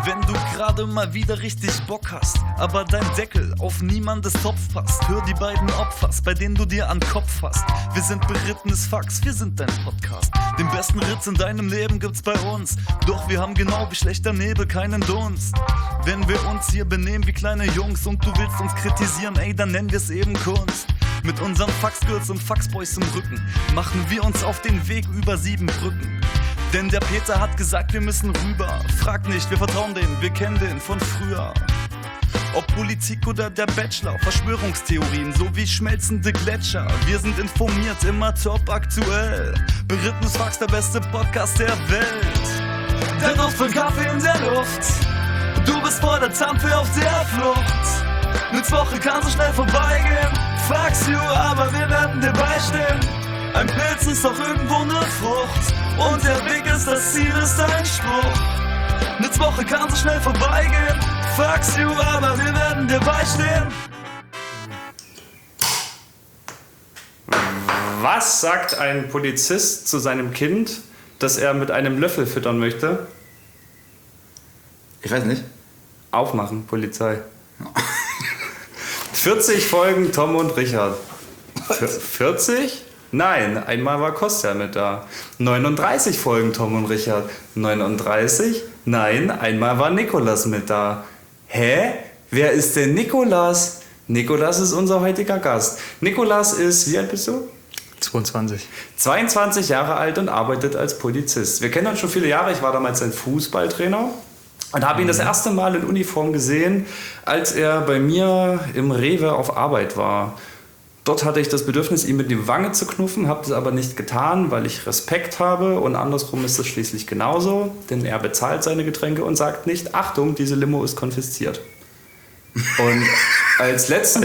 Wenn du gerade mal wieder richtig Bock hast, aber dein Deckel auf niemandes Topf passt, hör die beiden Opfers, bei denen du dir an Kopf fasst. Wir sind berittenes Fax, wir sind dein Podcast. Den besten Ritz in deinem Leben gibt's bei uns, doch wir haben genau wie schlechter Nebel keinen Dunst. Wenn wir uns hier benehmen wie kleine Jungs und du willst uns kritisieren, ey, dann nennen wir's eben Kunst. Mit unseren Faxgirls und Faxboys im Rücken machen wir uns auf den Weg über 7 Brücken. Denn der Peter hat gesagt, wir müssen rüber. Frag nicht, wir vertrauen denen, wir kennen den von früher. Ob Politik oder der Bachelor, Verschwörungstheorien sowie schmelzende Gletscher. Wir sind informiert, immer top aktuell. Berittenes Fax, der beste Podcast der Welt. Der Duft von Kaffee in der Luft. Du bist vor der Zampe auf der Flucht. Eine Woche kann so schnell vorbeigehen. Fax you, aber wir werden dir beistehen. Ein Pilz ist doch irgendwo eine Frucht. Und der Weg ist das Ziel, ist ein Spruch. Eine Woche kann so schnell vorbeigehen. Fax you, aber wir werden dir beistehen. Was sagt ein Polizist zu seinem Kind, das er mit einem Löffel füttern möchte? Ich weiß nicht. Aufmachen, Polizei. 40 Folgen Tom und Richard. 40? Nein, einmal war Kostja mit da. 39 Folgen Tom und Richard. 39? Nein, einmal war Nikolas mit da. Hä? Wer ist denn Nikolas? Nikolas ist unser heutiger Gast. Nikolas ist, wie alt bist du? 22. 22 Jahre alt und arbeitet als Polizist. Wir kennen uns schon viele Jahre. Ich war damals sein Fußballtrainer und habe ihn das erste Mal in Uniform gesehen, als er bei mir im Rewe auf Arbeit war. Dort hatte ich das Bedürfnis, ihm mit die Wange zu knuffen, habe das aber nicht getan, weil ich Respekt habe. Und andersrum ist es schließlich genauso, denn er bezahlt seine Getränke und sagt nicht, Achtung, diese Limo ist konfisziert. Und als letzten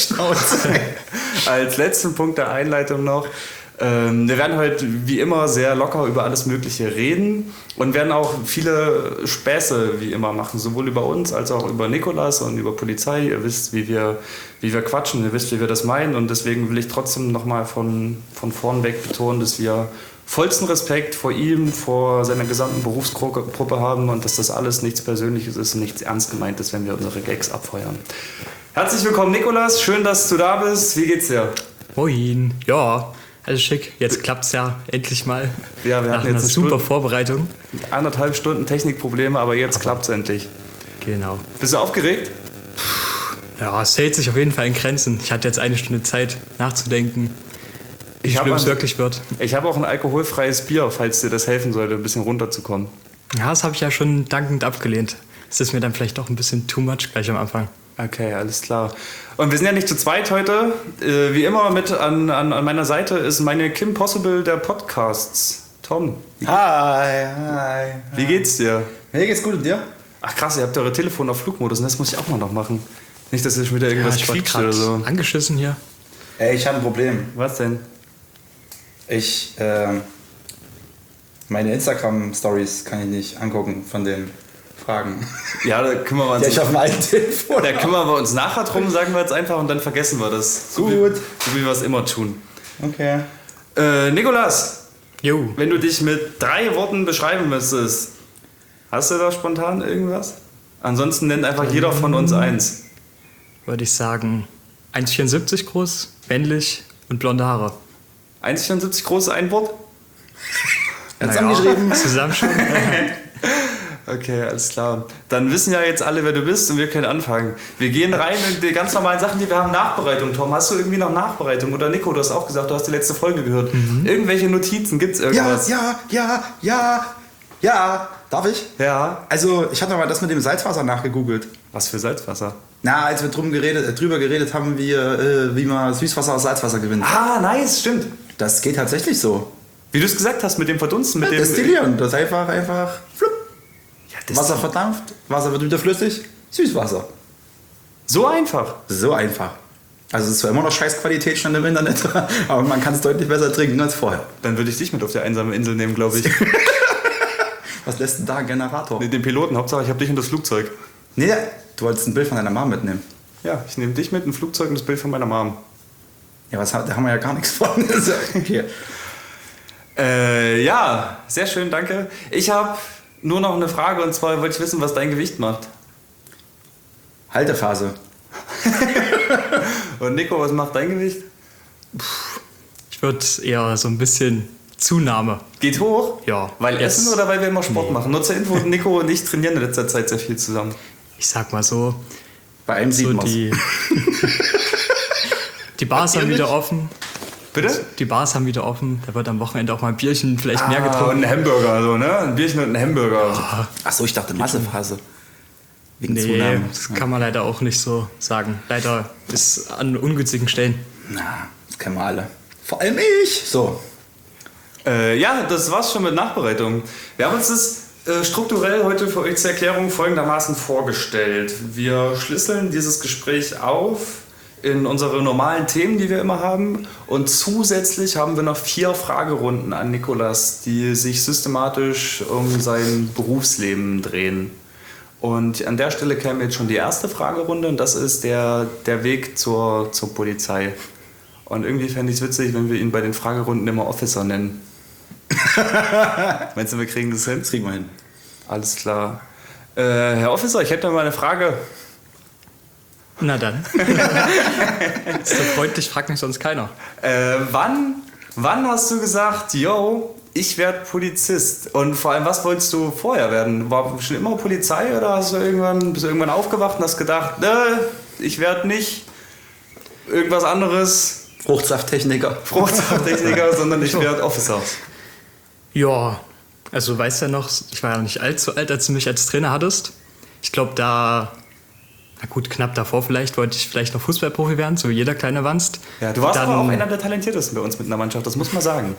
Punkt der Einleitung noch, wir werden heute wie immer sehr locker über alles Mögliche reden und werden auch viele Späße wie immer machen, sowohl über uns als auch über Nikolas und über Polizei. Ihr wisst, wie wir quatschen, ihr wisst, wie wir das meinen, und deswegen will ich trotzdem nochmal von vorn weg betonen, dass wir vollsten Respekt vor ihm, vor seiner gesamten Berufsgruppe haben und dass das alles nichts Persönliches ist und nichts ernst gemeint ist, wenn wir unsere Gags abfeuern. Herzlich willkommen, Nikolas, schön, dass du da bist. Wie geht's dir? Moin. Ja, alles schick. Jetzt klappt's ja endlich mal. Ja, wir nach hatten einer jetzt super Vorbereitung. 1,5 Stunden Technikprobleme, aber jetzt klappt's endlich. Genau. Bist du aufgeregt? Ja, es hält sich auf jeden Fall in Grenzen. Ich hatte jetzt 1 Stunde Zeit nachzudenken, wie schlimm es wirklich wird. Ich habe auch ein alkoholfreies Bier, falls dir das helfen sollte, ein bisschen runterzukommen. Ja, das habe ich ja schon dankend abgelehnt. Es ist mir dann vielleicht doch ein bisschen too much gleich am Anfang. Okay, alles klar. Und wir sind ja nicht zu zweit heute. Wie immer mit an meiner Seite ist meine Kim Possible der Podcasts. Tom. Hi. Wie geht's dir? Mir geht's gut, und dir? Ach krass, ihr habt eure Telefon auf Flugmodus, und das muss ich auch mal noch machen. Nicht, dass ihr schon wieder irgendwas quietscht oder so. Angeschissen hier. Ey, ich habe ein Problem. Was denn? Meine Instagram-Stories kann ich nicht angucken von den Fragen. Ja, da kümmern wir uns. Ja, ich auf dem alten Telefon. Da kümmern wir uns nachher drum, sagen wir jetzt einfach, und dann vergessen wir das. Gut. So wie wir es immer tun. Okay. Nikolas, Jo. wenn du dich mit 3 Worten beschreiben müsstest, hast du da spontan irgendwas? Ansonsten nennt einfach jeder von uns eins. Würde ich sagen, 1,74 groß, männlich und blonde Haare. 1,74 groß, ein Wort? Ganz angeschrieben. Zusammen schon. Okay, alles klar. Dann wissen ja jetzt alle, wer du bist, und wir können anfangen. Wir gehen rein in die ganz normalen Sachen, die wir haben. Nachbereitung, Tom. Hast du irgendwie noch Nachbereitung? Oder Nico, du hast auch gesagt, du hast die letzte Folge gehört. Irgendwelche Notizen, gibt's irgendwas? Ja. Darf ich? Ja. Also, ich hatte mal das mit dem Salzwasser nachgegoogelt. Was für Salzwasser? Na, als wir drüber geredet haben, wie man Süßwasser aus Salzwasser gewinnt. Ah, nice, stimmt. Das geht tatsächlich so. Wie du es gesagt hast, mit dem Verdunsten, mit dem... Destillieren, das ist einfach flupp. Ja, Wasser verdampft, Wasser wird wieder flüssig, Süßwasser. So einfach. So einfach. Also es ist zwar immer noch Scheißqualität schon im Internet, aber man kann es deutlich besser trinken als vorher. Dann würde ich dich mit auf die einsame Insel nehmen, glaube ich. Was lässt denn da ein Generator? Nee, den Piloten, Hauptsache ich habe dich und das Flugzeug. Nee, du wolltest ein Bild von deiner Mom mitnehmen. Ja, ich nehme dich mit, ein Flugzeug und das Bild von meiner Mom. Ja, da haben wir ja gar nichts von. Okay. Ja, sehr schön, danke. Ich habe nur noch eine Frage, und zwar wollte ich wissen, was dein Gewicht macht. Haltephase. Und Nico, was macht dein Gewicht? Ich würde eher so ein bisschen Zunahme. Geht hoch? Ja. Weil Jetzt- Essen oder weil wir immer Sport machen? Nur zur Info, Nico und ich trainieren in letzter Zeit sehr viel zusammen. Ich sag mal so, Bei einem sieht so man's. die Bars haben wieder offen. Bitte? Die Bars haben wieder offen. Da wird am Wochenende auch mal ein Bierchen vielleicht mehr Und getrunken. ein Hamburger, so, ne? Ein Bierchen und ein Hamburger. Achso, ich dachte Massephase. Wegen Nee, Zunahmen. das kann man leider auch nicht so sagen. Leider ist an ungünstigen Stellen. Na, das kennen wir alle. Vor allem ich. So. Ja, das war's schon mit Nachbereitung. Wir haben uns das strukturell heute für euch zur Erklärung folgendermaßen vorgestellt. Wir schlüsseln dieses Gespräch auf in unsere normalen Themen, die wir immer haben. Und zusätzlich haben wir noch 4 Fragerunden an Nikolas, die sich systematisch um sein Berufsleben drehen. Und an der Stelle käme jetzt schon die erste Fragerunde, und das ist der Weg zur Polizei. Und irgendwie fände ich es witzig, wenn wir ihn bei den Fragerunden immer Officer nennen. Meinst du, wir kriegen das hin? Das kriegen wir hin. Alles klar. Herr Officer, ich hätte mal eine Frage. Na dann. So freundlich fragt mich sonst keiner. Wann hast du gesagt, yo, ich werde Polizist? Und vor allem, was wolltest du vorher werden? War schon immer Polizei, oder bist du irgendwann aufgewacht und hast gedacht, ich werde nicht irgendwas anderes, Fruchtsafttechniker. Fruchtsafttechniker, sondern ich werde Officer? Ja, also du weißt ja noch, ich war ja nicht allzu alt, als du mich als Trainer hattest. Ich glaube, na gut, knapp davor wollte ich vielleicht noch Fußballprofi werden, so wie jeder kleine Wanst. Ja, du warst Dann, aber auch einer der talentiertesten bei uns mit einer Mannschaft, das muss man sagen.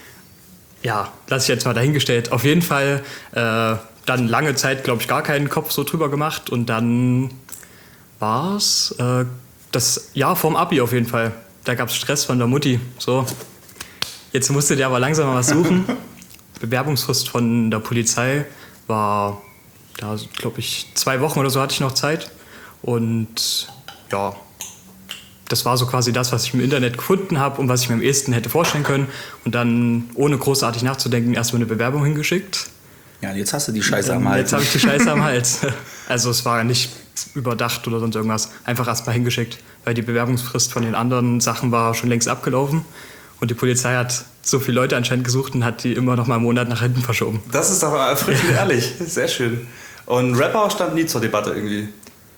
Ja, lass ich jetzt mal dahingestellt. Auf jeden Fall dann lange Zeit, glaube ich, gar keinen Kopf so drüber gemacht. Und dann war es das Jahr vorm Abi auf jeden Fall. Da gab es Stress von der Mutti. So, jetzt musste der aber langsam mal was suchen. Bewerbungsfrist von der Polizei war, da glaube ich, 2 Wochen oder so hatte ich noch Zeit. Und ja, das war so quasi das, was ich im Internet gefunden habe und was ich mir am ehesten hätte vorstellen können. Und dann, ohne großartig nachzudenken, erstmal eine Bewerbung hingeschickt. Ja, und jetzt hast du die Scheiße am Hals. Jetzt habe ich die Scheiße am Hals. Also es war nicht überdacht oder sonst irgendwas. Einfach erstmal hingeschickt, weil die Bewerbungsfrist von den anderen Sachen war schon längst abgelaufen. Und die Polizei hat so viele Leute anscheinend gesucht und hat die immer noch mal einen Monat nach hinten verschoben. Das ist doch frisch und ehrlich, sehr schön. Und Rapper stand nie zur Debatte irgendwie.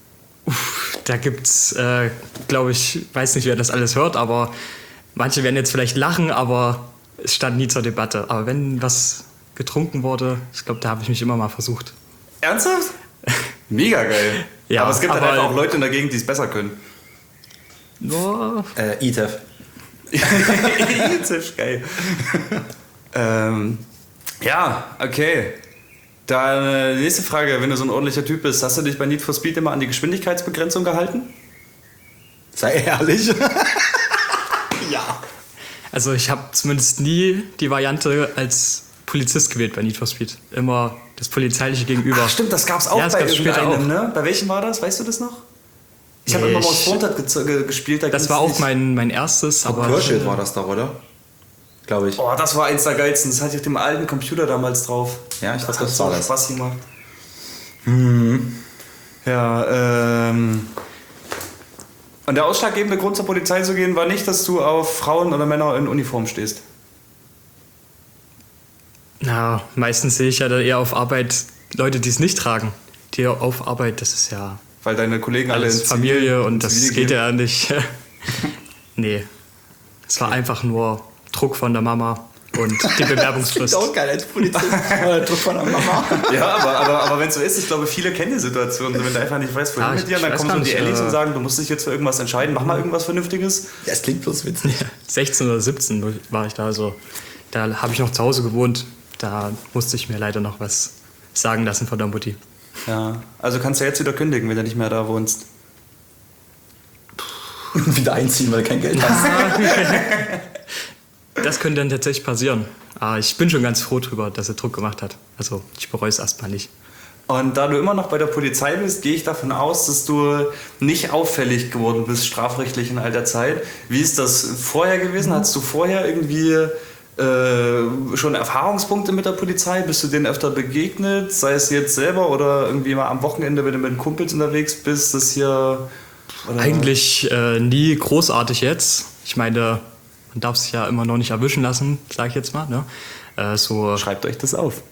Da gibt's, glaube ich, weiß nicht, wer das alles hört, aber manche werden jetzt vielleicht lachen, aber es stand nie zur Debatte. Aber wenn was getrunken wurde, ich glaube, da habe ich mich immer mal versucht. Ernsthaft? Mega geil. Ja, aber es gibt halt aber- einfach auch Leute in der Gegend, die es besser können. Ja, ITEF. Ziemlich geil. Ja, okay. Dann nächste Frage, wenn du so ein ordentlicher Typ bist, hast du dich bei Need for Speed immer an die Geschwindigkeitsbegrenzung gehalten? Sei ehrlich. Ja. also ich habe zumindest nie die Variante als Polizist gewählt bei Need for Speed. Immer das polizeiliche Gegenüber. Ach stimmt, das gab's auch Ja, das bei gab's später irgendeinem, auch. ne? Bei welchem war das? Weißt du das noch? Ich habe Nee, immer ich- Most Wanted gespielt. Das war auch mein erstes, aber Pursuit war das doch, oder? Glaube ich. Oh, das war eins der geilsten. Das hatte ich auf dem alten Computer damals drauf. Ja, ich das dachte, hat das so war das. Spaß gemacht. Ja, und der ausschlaggebende Grund zur Polizei zu gehen war nicht, dass du auf Frauen oder Männer in Uniform stehst. na, meistens sehe ich ja da eher auf Arbeit Leute, die es nicht tragen. Die auf Arbeit, das ist ja Weil deine Kollegen alle alles in Familie und in das Zivil geht gehen. ja nicht. Nee, es war einfach nur Druck von der Mama und die Bewerbungsfrist. Ist auch geil als Polizist. Druck von der Mama. Ja, aber wenn es so ist, ich glaube, viele kennen die Situation. Wenn du einfach nicht weißt, wohin Ah, mit dir, und dann ich weiß kommen so gar die nicht, Ellis und sagen, du musst dich jetzt für irgendwas entscheiden, mach mal irgendwas Vernünftiges. Das klingt bloß witzig. 16 oder 17 war ich da, also da habe ich noch zu Hause gewohnt. Da musste ich mir leider noch was sagen lassen von der Mutti. Ja, also kannst du jetzt wieder kündigen, wenn du nicht mehr da wohnst. Und wieder einziehen, weil du kein Geld hast. Das könnte dann tatsächlich passieren. Aber ich bin schon ganz froh drüber, dass er Druck gemacht hat. Also ich bereue es erstmal nicht. Und da du immer noch bei der Polizei bist, gehe ich davon aus, dass du nicht auffällig geworden bist, strafrechtlich in all der Zeit. Wie ist das vorher gewesen? Hattest du vorher irgendwie schon Erfahrungspunkte mit der Polizei? Bist du denen öfter begegnet? Sei es jetzt selber oder irgendwie mal am Wochenende, wenn du mit den Kumpels unterwegs bist? Das hier... Oder? Eigentlich nie großartig jetzt. Ich meine, man darf sich ja immer noch nicht erwischen lassen, sage ich jetzt mal. Ne? Schreibt euch das auf.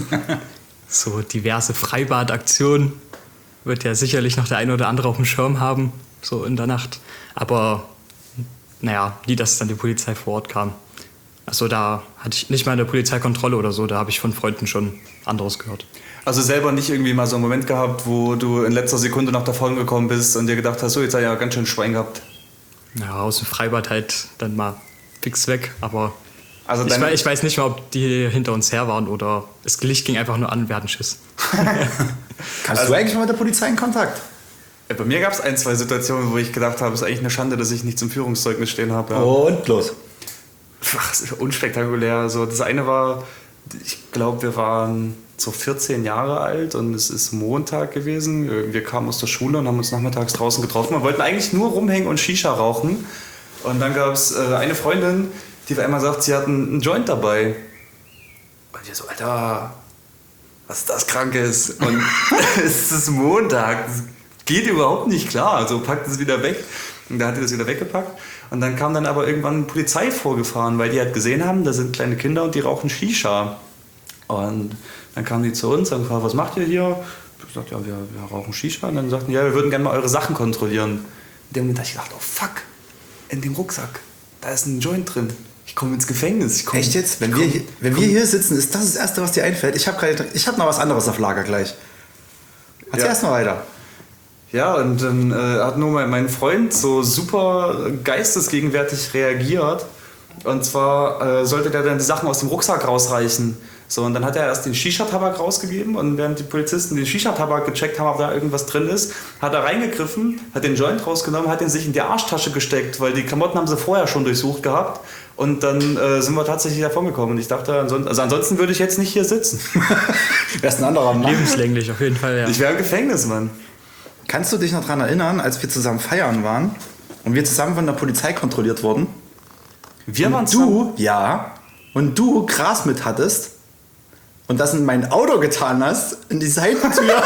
So diverse Freibadaktionen wird ja sicherlich noch der eine oder andere auf dem Schirm haben, so in der Nacht. Aber naja, nie, dass dann die Polizei vor Ort kam. Also da hatte ich nicht mal eine Polizeikontrolle oder so, da habe ich von Freunden schon anderes gehört. Also selber nicht irgendwie mal so einen Moment gehabt, wo du in letzter Sekunde noch davon gekommen bist und dir gedacht hast, so jetzt hat ja ganz schön Schwein gehabt. Ja, aus dem Freibad halt dann mal fix weg, aber also ich weiß nicht mal, ob die hinter uns her waren oder das Licht ging einfach nur an, wir hatten Schiss. Kannst du eigentlich mal mit der Polizei in Kontakt? Bei mir gab es 1, 2 Situationen, wo ich gedacht habe, es ist eigentlich eine Schande, dass ich nicht zum Führungszeugnis stehen habe. Ja. Und los. Ach, das ist unspektakulär. So, das eine war, ich glaube, wir waren so 14 Jahre alt und es ist Montag gewesen. Wir kamen aus der Schule und haben uns nachmittags draußen getroffen. Wir wollten eigentlich nur rumhängen und Shisha rauchen. Und dann gab es eine Freundin, die auf einmal sagt, sie hat einen Joint dabei. Und wir so, Alter, was ist das Krankes? Und es ist Montag, das geht überhaupt nicht klar. Also packt es wieder weg. Und da hat sie das wieder weggepackt. Und dann kam dann aber irgendwann Polizei vorgefahren, weil die halt gesehen haben, da sind kleine Kinder und die rauchen Shisha. Und dann kamen die zu uns und gefragt, was macht ihr hier? Ich gesagt, ja, wir rauchen Shisha. Und dann sagten, ja, wir würden gerne mal eure Sachen kontrollieren. In dem Moment habe ich gedacht, oh fuck, in dem Rucksack, da ist ein Joint drin. Ich komme ins Gefängnis. Echt jetzt? Wenn wir hier sitzen, ist das Erste, was dir einfällt? Ich hab noch was anderes auf Lager gleich. Erzähl erst mal weiter. Ja, und dann hat nur mein Freund so super geistesgegenwärtig reagiert. Und zwar sollte der dann die Sachen aus dem Rucksack rausreichen. So, und dann hat er erst den Shisha-Tabak rausgegeben und während die Polizisten den Shisha-Tabak gecheckt haben, ob da irgendwas drin ist, hat er reingegriffen, hat den Joint rausgenommen, hat ihn sich in die Arschtasche gesteckt, weil die Klamotten haben sie vorher schon durchsucht gehabt. Und dann sind wir tatsächlich davon gekommen. Und ich dachte, ansonsten würde ich jetzt nicht hier sitzen. Wär's ein anderer Mann. Lebenslänglich auf jeden Fall, ja. Ich wäre im Gefängnis, Mann. Kannst du dich noch daran erinnern, als wir zusammen feiern waren und wir zusammen von der Polizei kontrolliert wurden? Wir waren zusammen? Ja. Und du Gras mit hattest und das in mein Auto getan hast, in die Seitentür.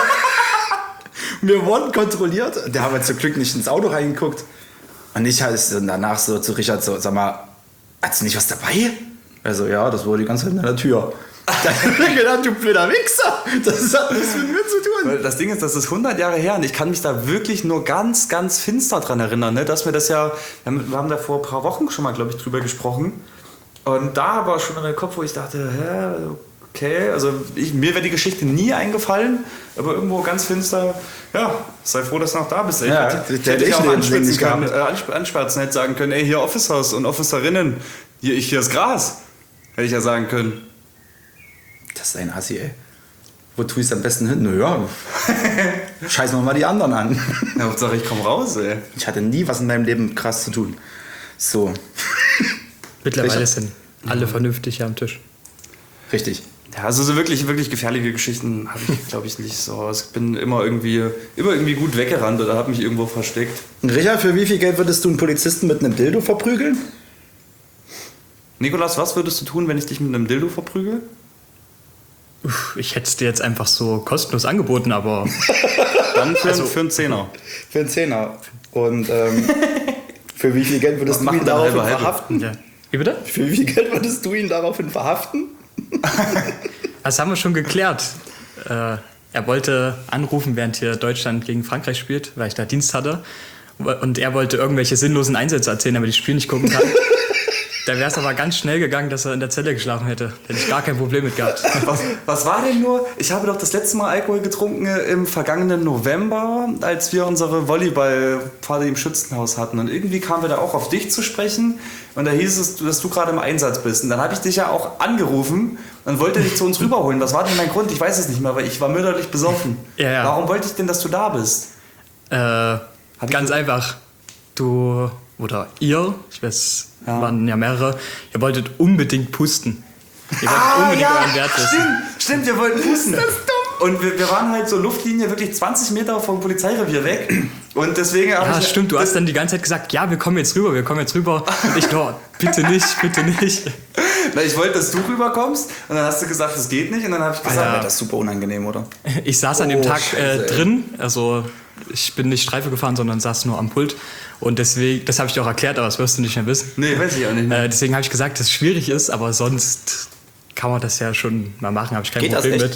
Wir wurden kontrolliert. Der hat zum Glück nicht ins Auto reingeguckt. Und ich halt danach so zu Richard so, sag mal, hast du nicht was dabei? Also ja, das wurde die ganze Zeit in der Tür. Da habe ich gedacht, du blöder Wichser, das hat nichts mit mir zu tun. Das Ding ist, das ist 100 Jahre her und ich kann mich da wirklich nur ganz, ganz finster dran erinnern, ne? Dass wir das ja, wir haben da vor ein paar Wochen schon mal, glaube ich, drüber gesprochen. Und da war schon in meinem Kopf, wo ich dachte, hä, okay, also mir wäre die Geschichte nie eingefallen, aber irgendwo ganz finster, ja, sei froh, dass du noch da bist. Ey. Ja, ich hätte auch anschwärzen, hätte sagen können, ey, hier Officers und Officerinnen, hier ist Gras, hätte ich ja sagen können. Das ist ein Assi, ey. Wo tue ich es am besten hin? Naja, scheißen wir mal die anderen an. Ja, Hauptsache ich komme raus, ey. Ich hatte nie was in meinem Leben krass zu tun. So. Mittlerweile sind alle vernünftig hier am Tisch. Richtig. Ja, also so wirklich, wirklich gefährliche Geschichten habe ich, glaube ich, nicht so. Ich bin immer irgendwie gut weggerannt oder habe mich irgendwo versteckt. Richard, für wie viel Geld würdest du einen Polizisten mit einem Dildo verprügeln? Nikolas, was würdest du tun, wenn ich dich mit einem Dildo verprügel? Ich hätte es dir jetzt einfach so kostenlos angeboten, aber... Dann für einen Zehner. Für einen Zehner. Und für wie viel Geld würdest du ihn daraufhin verhaften? Ja. Wie bitte? Für wie viel Geld würdest du ihn daraufhin verhaften? Das haben wir schon geklärt. Er wollte anrufen, während hier Deutschland gegen Frankreich spielt, weil ich da Dienst hatte. Und er wollte irgendwelche sinnlosen Einsätze erzählen, damit ich das Spiel nicht gucken kann. Da wäre es aber ganz schnell gegangen, dass er in der Zelle geschlafen hätte. Da hätte ich gar kein Problem mit gehabt. Was war denn nur? Ich habe doch das letzte Mal Alkohol getrunken im vergangenen November, als wir unsere Volleyballparty im Schützenhaus hatten. Und irgendwie kamen wir da auch auf dich zu sprechen. Und da hieß es, dass du gerade im Einsatz bist. Und dann habe ich dich ja auch angerufen und wollte dich zu uns rüberholen. Was war denn mein Grund? Ich weiß es nicht mehr, weil ich war mörderlich besoffen. Ja. Warum wollte ich denn, dass du da bist? Ganz einfach. Du oder ihr, ich weiß, waren ja mehrere, ihr wolltet unbedingt pusten. Ihr wolltet unbedingt euren Wert wissen. Stimmt, wir wollten pusten. Das ist dumm. Und wir waren halt so Luftlinie wirklich 20 Meter vom Polizeirevier weg. Und deswegen ja, stimmt, du hast dann die ganze Zeit gesagt, ja, wir kommen jetzt rüber. Und ich, bitte nicht. Na, ich wollte, dass du rüberkommst und dann hast du gesagt, das geht nicht und dann habe ich gesagt, Alter, das ist super unangenehm, oder? Ich saß an dem Tag Scheiße, drin, also ich bin nicht Streife gefahren, sondern saß nur am Pult und deswegen, das habe ich dir auch erklärt, aber das wirst du nicht mehr wissen. nee, weiß ich auch nicht mehr. Deswegen habe ich gesagt, dass es schwierig ist, aber sonst kann man das ja schon mal machen, habe ich kein Geht das Problem echt? mit.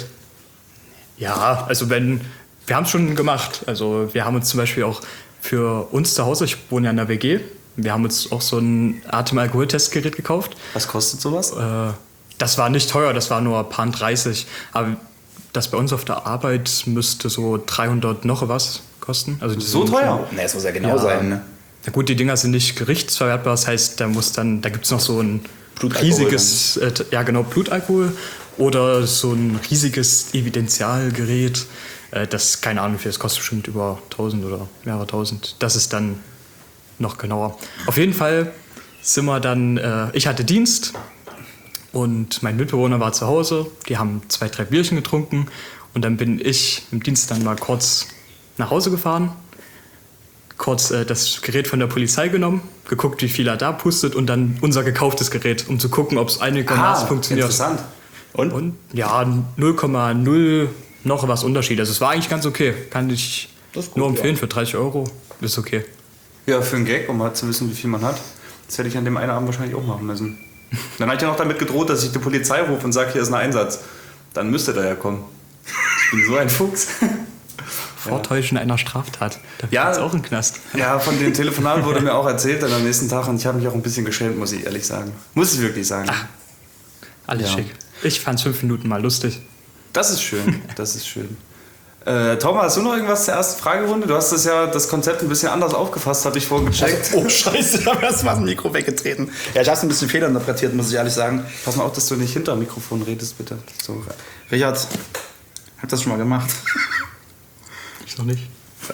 Ja, also wir haben es schon gemacht. Also wir haben uns zum Beispiel auch für uns zu Hause, ich wohne ja in der WG, wir haben uns auch so ein Atem-Alkohol-Testgerät gekauft. Was kostet sowas? Das war nicht teuer, das war nur ein paar 30. Aber das bei uns auf der Arbeit müsste so 300 noch was kosten. Also die So sind- teuer? Ne, es muss ja genau sein, ne? Na gut, die Dinger sind nicht gerichtsverwertbar, das heißt, da gibt es noch so ein Blutalkohol riesiges, Blutalkohol oder so ein riesiges Evidenzialgerät. Das, keine Ahnung, wie viel, das kostet bestimmt über 1000 oder mehrere tausend. Das ist dann noch genauer. Auf jeden Fall sind wir dann, ich hatte Dienst und mein Mitbewohner war zu Hause. Die haben 2, 3 Bierchen getrunken und dann bin ich im Dienst dann mal kurz nach Hause gefahren, kurz das Gerät von der Polizei genommen, geguckt, wie viel er da pustet und dann unser gekauftes Gerät, um zu gucken, ob es einigermaßen funktioniert. Interessant. Und ja, 0,0 noch was Unterschied. Also es war eigentlich ganz okay. Kann ich Das ist gut, nur empfehlen für 30 €. Ist okay. Ja, für einen Gag, um halt zu wissen, wie viel man hat. Das hätte ich an dem einen Abend wahrscheinlich auch machen müssen. Dann habe ich ja noch damit gedroht, dass ich die Polizei rufe und sage, hier ist ein Einsatz. Dann müsste der ja kommen. Ich bin so ein Fuchs. Vortäuschen einer Straftat. Da Ja. ja, auch im Knast. Ja, von dem Telefonat wurde mir auch erzählt dann am nächsten Tag und ich habe mich auch ein bisschen geschämt, muss ich ehrlich sagen. Muss ich wirklich sagen. Alles Ja. schick. Ich fand 5 Minuten mal lustig. Das ist schön, das ist schön. Thomas, hast du noch irgendwas zur ersten Fragerunde? Du hast das Konzept ein bisschen anders aufgefasst, habe ich vorhin gecheckt. Oh, scheiße, da wäre erstmal das Mikro weggetreten. Ja, ich habe es ein bisschen fehlinterpretiert, muss ich ehrlich sagen. Pass mal auf, dass du nicht hinter dem Mikrofon redest, bitte. So. Richard, hab das schon mal gemacht. Ich noch nicht.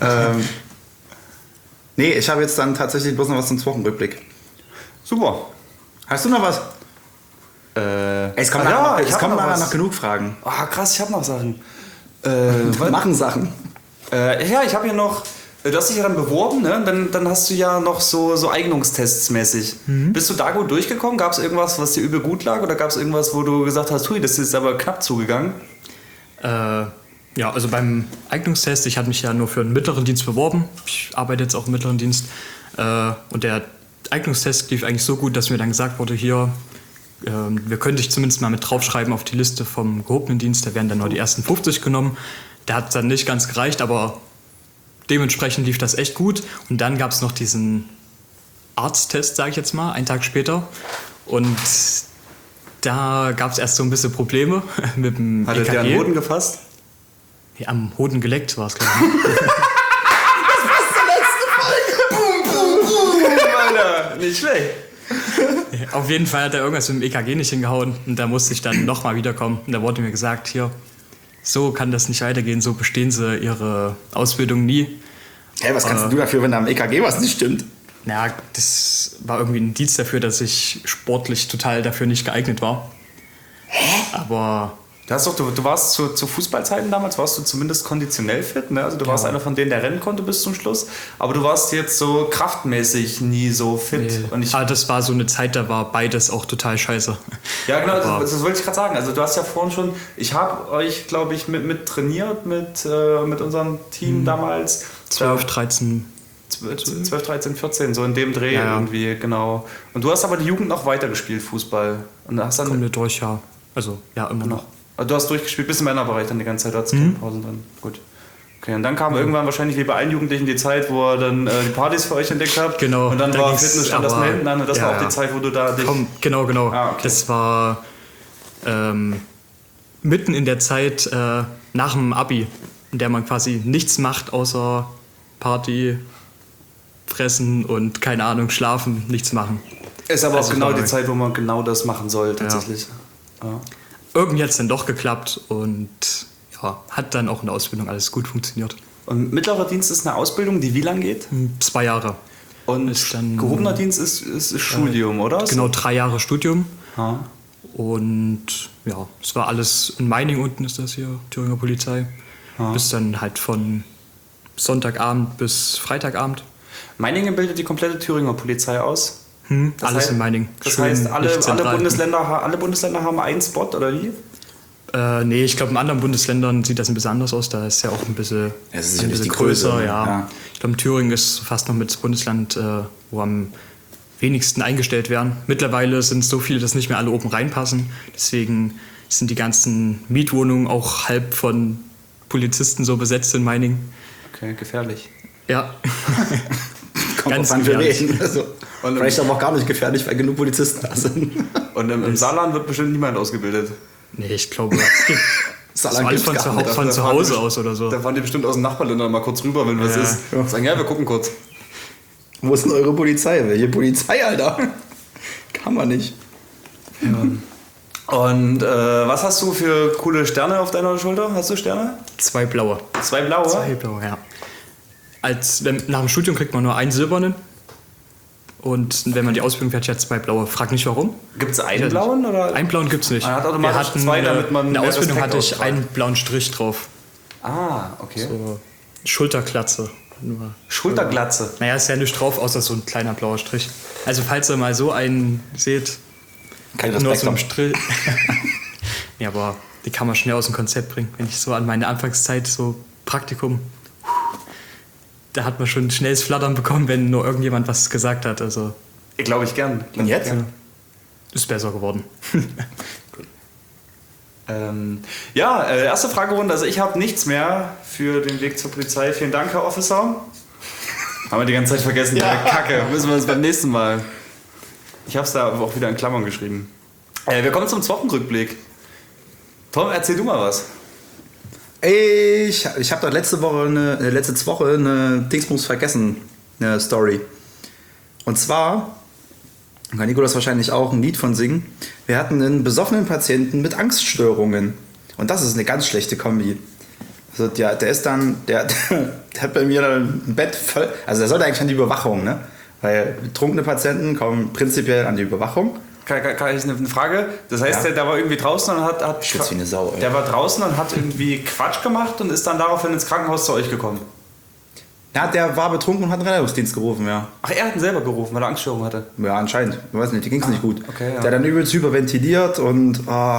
Nee, ich habe jetzt dann tatsächlich bloß noch was zum Wochenrückblick. Super. Hast du noch was? Es kommen nachher, ich es hab kommen noch nachher was. noch genug Fragen. Ah, krass, ich habe noch Sachen. Machen Sachen. Ja, ich habe hier noch. Du hast dich ja dann beworben, ne? Dann hast du ja noch so Eignungstests mäßig. Bist du da gut durchgekommen? Gab es irgendwas, was dir übel gut lag? Oder gab es irgendwas, wo du gesagt hast, hui, das ist aber knapp zugegangen? Ja, also beim Eignungstest, ich hatte mich ja nur für einen mittleren Dienst beworben. Ich arbeite jetzt auch im mittleren Dienst. Und der Eignungstest lief eigentlich so gut, dass mir dann gesagt wurde, hier, wir können dich zumindest mal mit draufschreiben auf die Liste vom gehobenen Dienst. Da werden dann nur die ersten 50 genommen. Der hat dann nicht ganz gereicht, aber dementsprechend lief das echt gut. Und dann gab es noch diesen Arzttest, sage ich jetzt mal, einen Tag später. Und da gab es erst so ein bisschen Probleme mit dem Hat er dir an den Boden gefasst? Ja, am Hoden geleckt war es, glaube ich. Alter, nicht schlecht. Auf jeden Fall hat er irgendwas mit dem EKG nicht hingehauen und da musste ich dann nochmal wiederkommen. Und da wurde mir gesagt, hier, so kann das nicht weitergehen, so bestehen sie ihre Ausbildung nie. Hä, was kannst du dafür, wenn da am EKG was nicht stimmt? Naja, das war irgendwie ein Indiz dafür, dass ich sportlich total dafür nicht geeignet war. Aber Du warst zu Fußballzeiten damals, warst du zumindest konditionell fit, ne? Also du warst einer von denen, der rennen konnte bis zum Schluss. Aber du warst jetzt so kraftmäßig nie so fit. Und das war so eine Zeit, da war beides auch total scheiße. ja, genau, Aber das wollte ich gerade sagen. Also du hast ja vorhin schon, ich habe euch, glaube ich, mit trainiert mit unserem Team damals. 12, 13. 12, 13, 14, so in dem Dreh Ja. irgendwie, genau. Und du hast aber die Jugend noch weitergespielt, Fußball. Und hast dann Kommen wir durch, ja. Also, ja, immer noch. Also du hast durchgespielt, bis im Männerbereich dann die ganze Zeit, da hattest keine Pausen drin. Gut. Okay, und dann kam irgendwann wahrscheinlich wie bei allen Jugendlichen die Zeit, wo ihr dann die Partys für euch entdeckt habt. Genau, Und dann da war ging's Fitnessstand das aber- Melden an und das ja, war auch ja. die Zeit, wo du da dich... Genau. Ah, okay. Das war mitten in der Zeit nach dem Abi, in der man quasi nichts macht, außer Party, fressen und, keine Ahnung, schlafen, nichts machen. Ist aber Also auch genau war- die Zeit, wo man genau das machen soll, tatsächlich. Ja. Irgendwie hat es dann doch geklappt und ja, hat dann auch in der Ausbildung alles gut funktioniert. Und mittlerer Dienst ist eine Ausbildung, die wie lang geht? 2 Jahre. Und Ist dann- gehobener Dienst ist Studium, oder? Genau, 3 Jahre Studium. Ja. Und ja, es war alles in Meiningen unten, ist das hier, Thüringer Polizei. Bis dann halt von Sonntagabend bis Freitagabend. Meiningen bildet die komplette Thüringer Polizei aus. Alles in Meiningen. Das Schön heißt, nicht zentral. alle Bundesländer haben einen Spot, oder wie? Nee, ich glaube, in anderen Bundesländern sieht das ein bisschen anders aus. Da ist ja auch ein bisschen, Es ist ein sicherlich bisschen die Größe, größer. ne? Ja. Ja. Ich glaube, Thüringen ist fast noch mit das Bundesland, wo am wenigsten eingestellt werden. Mittlerweile sind es so viele, dass nicht mehr alle oben reinpassen. Deswegen sind die ganzen Mietwohnungen auch halb von Polizisten so besetzt in Meiningen. Okay, gefährlich. Ja. Kommt Ganz drauf an, wir gefährlich. reden. Also, vielleicht aber auch gar nicht gefährlich, weil genug Polizisten da sind. Und im Saarland wird bestimmt niemand ausgebildet. Nee, ich glaube, es gibt Saarland alles gibt's von, gar nicht. von zu Hause aus oder so. Da fahren die bestimmt aus dem Nachbarländer mal kurz rüber, wenn was Ja. ist. Sagen, ja, wir gucken kurz. Wo ist denn eure Polizei? Welche Polizei, Alter? Kann man nicht. Und was hast du für coole Sterne auf deiner Schulter? Hast du Sterne? 2 blaue. 2 blaue? 2 blaue, ja. Nach dem Studium kriegt man nur einen silbernen. Und wenn man die Ausbildung fertig hat, 2 blaue. Frag nicht warum. Gibt es einen blauen? Oder? Einen blauen gibt's nicht. Man hat automatisch zwei, damit man in der mehr Ausbildung Respekt hatte ich ausstrahlt. einen blauen Strich drauf. Ah, okay. So Schulterklatze. Nur. Schulterglatze. Naja, ist ja nicht drauf, außer so ein kleiner blauer Strich. Also falls ihr mal so einen seht, Kein nur Respekt so ein haben. Strich. Ja, aber die kann man schnell aus dem Konzept bringen. Wenn ich so an meine Anfangszeit, so Praktikum, da hat man schon schnelles Flattern bekommen, wenn nur irgendjemand was gesagt hat. Also Glaube ich gern. Und jetzt? ist besser geworden. Erste Fragerunde. Also ich habe nichts mehr für den Weg zur Polizei. Vielen Dank, Herr Officer. Haben wir die ganze Zeit vergessen. Ja. Kacke. Müssen wir uns beim nächsten Mal. Ich habe es da auch wieder in Klammern geschrieben. Wir kommen zum Wochenrückblick. Tom, erzähl du mal was. Ich habe doch letzte Woche eine Dingsbums vergessen, eine Story. Und zwar, da kann Nikolas wahrscheinlich auch ein Lied von singen, wir hatten einen besoffenen Patienten mit Angststörungen. Und das ist eine ganz schlechte Kombi. Also der hat bei mir dann ein Bett voll, also der sollte eigentlich an die Überwachung, ne? Weil betrunkene Patienten kommen prinzipiell an die Überwachung. Kann ich eine Frage? Das heißt, Ja. der war irgendwie draußen und hat Schwitzt wie eine Sau, ey. der war draußen und hat irgendwie Quatsch gemacht und ist dann daraufhin ins Krankenhaus zu euch gekommen. Ja, der war betrunken und hat einen Rettungsdienst gerufen, ja. Ach, er hat ihn selber gerufen, weil er Angststörung hatte. Ja, anscheinend. Ich weiß nicht, die ging es nicht gut. okay, ja. Der hat dann übelst hyperventiliert und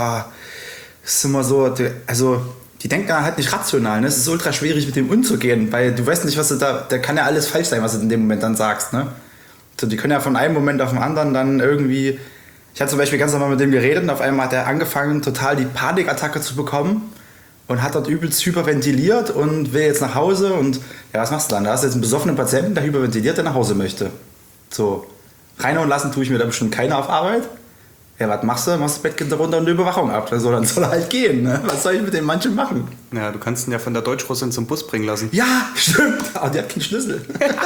ist immer so, also die denken halt nicht rational, ne? Es ist ultra schwierig mit dem umzugehen, weil du weißt nicht, was du da kann ja alles falsch sein, was du in dem Moment dann sagst, ne? So, die können ja von einem Moment auf den anderen dann irgendwie, ich hatte zum Beispiel ganz normal mit dem geredet und auf einmal hat er angefangen, total die Panikattacke zu bekommen und hat dort übelst hyperventiliert und will jetzt nach Hause und ja, was machst du dann? Da hast du jetzt einen besoffenen Patienten, der hyperventiliert, der nach Hause möchte. So, reinhauen lassen tue ich mir da bestimmt keiner auf Arbeit. Ja, was machst du? Machst das Bettkind runter und die Überwachung ab. Also, dann soll er halt gehen. Ne? Was soll ich mit den manchen machen? Ja, du kannst ihn ja von der Deutschrussin zum Bus bringen lassen. Ja, stimmt. Aber die hat keinen Schlüssel.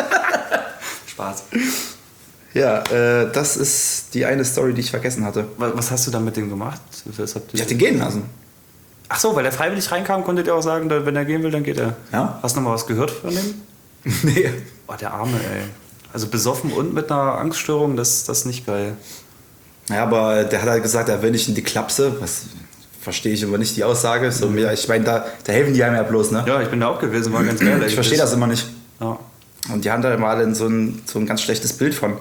Spaß. Ja, das ist die eine Story, die ich vergessen hatte. Was hast du dann mit dem gemacht? Ich hatte ihn gehen lassen. Ach so, weil er freiwillig reinkam, konntet ihr auch sagen, wenn er gehen will, dann geht er. Ja. Hast du noch mal was gehört von dem? Nee. Oh, der Arme, ey. Also besoffen und mit einer Angststörung, das ist nicht geil. Ja, aber der hat halt gesagt, er will nicht in die Klapse. Was verstehe ich aber nicht, die Aussage. So, ich meine, da helfen die einem ja bloß, ne? Ja, ich bin da auch gewesen, war ganz geil. Ich verstehe das immer nicht. Ja. Und die haben da mal so ein ganz schlechtes Bild von.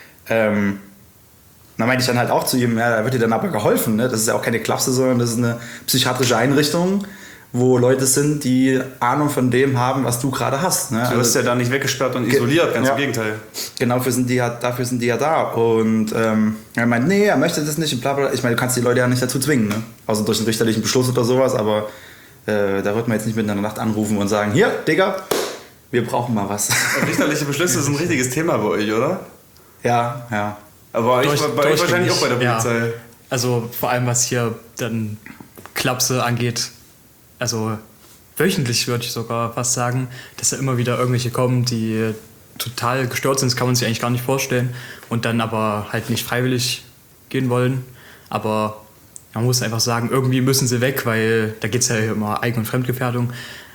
Da meinte ich dann halt auch zu ihm, ja, da wird dir dann aber geholfen. Ne? Das ist ja auch keine Klapse, sondern das ist eine psychiatrische Einrichtung, wo Leute sind, die Ahnung von dem haben, was du gerade hast. Ne? Du wirst ja da nicht weggesperrt und isoliert, ganz im Gegenteil. Genau, dafür sind die ja da. Und er meint, nee, er möchte das nicht und bla bla. Ich meine, du kannst die Leute ja nicht dazu zwingen, ne? Außer durch einen richterlichen Beschluss oder sowas, aber da wird man jetzt nicht mitten in der Nacht anrufen und sagen, hier, Digga, wir brauchen mal was. Richterliche Beschlüsse ist ein richtiges Thema bei euch, oder? Ja, ja. Aber bei euch wahrscheinlich auch bei der Polizei. Ja. Also vor allem, was hier dann Klapse angeht, also wöchentlich würde ich sogar fast sagen, dass da immer wieder irgendwelche kommen, die total gestört sind, das kann man sich eigentlich gar nicht vorstellen und dann aber halt nicht freiwillig gehen wollen. Aber man muss einfach sagen, irgendwie müssen sie weg, weil da geht es ja immer Eigen- und Fremdgefährdung.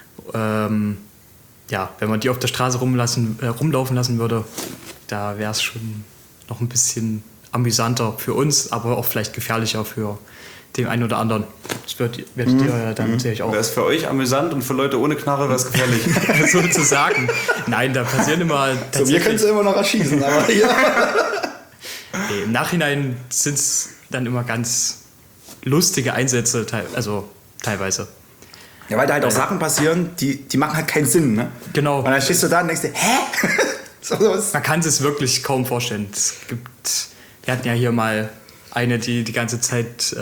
Ja, wenn man die auf der Straße rumlaufen lassen würde, da wäre es schon noch ein bisschen amüsanter für uns, aber auch vielleicht gefährlicher für den einen oder anderen. Das werdet ihr ja dann natürlich auch. Wäre es für euch amüsant und für Leute ohne Knarre wäre es gefährlich. Sozusagen. Nein, da passieren immer So, wir können sie immer noch erschießen, aber ja. Nee, im Nachhinein sind es dann immer ganz lustige Einsätze, teilweise. Ja, weil da halt auch Sachen passieren, die machen halt keinen Sinn, ne? Genau. Und dann stehst du da und denkst dir, hä? Man kann es wirklich kaum vorstellen. Wir hatten ja hier mal eine, die ganze Zeit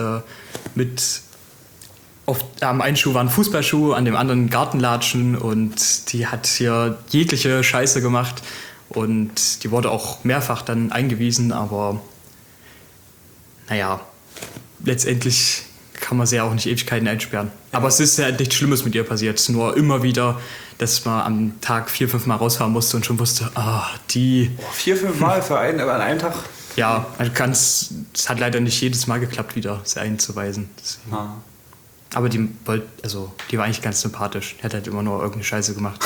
am einen Schuh war ein Fußballschuh, an dem anderen Gartenlatschen und die hat hier jegliche Scheiße gemacht und die wurde auch mehrfach dann eingewiesen, aber naja, letztendlich kann man sie ja auch nicht Ewigkeiten einsperren. Aber es ist ja nichts Schlimmes mit ihr passiert, nur immer wieder, dass man am Tag 4-5 Mal rausfahren musste und schon wusste, 4-5 Mal an einem Tag? Ja, es hat leider nicht jedes Mal geklappt, wieder sie einzuweisen. Aber die war eigentlich ganz sympathisch. Die hat halt immer nur irgendeine Scheiße gemacht.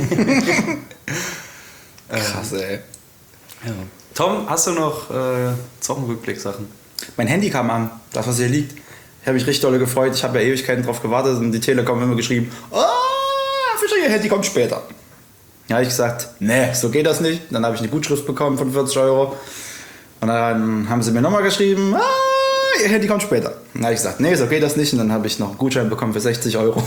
Krass, ey. Ja. Tom, hast du noch Zockenrückblick-Sachen? Mein Handy kam an, das, was hier liegt. Ich habe mich richtig dolle gefreut. Ich habe ja Ewigkeiten drauf gewartet und die Telekom hat immer geschrieben, Fischer, Ihr Handy kommt später. Ja, habe ich gesagt, nee, so geht das nicht. Dann habe ich eine Gutschrift bekommen von 40 Euro. Und dann haben sie mir nochmal geschrieben, Ihr Handy kommt später. Dann habe ich gesagt, nee, so geht das nicht. Und dann habe ich noch einen Gutschein bekommen für 60 Euro.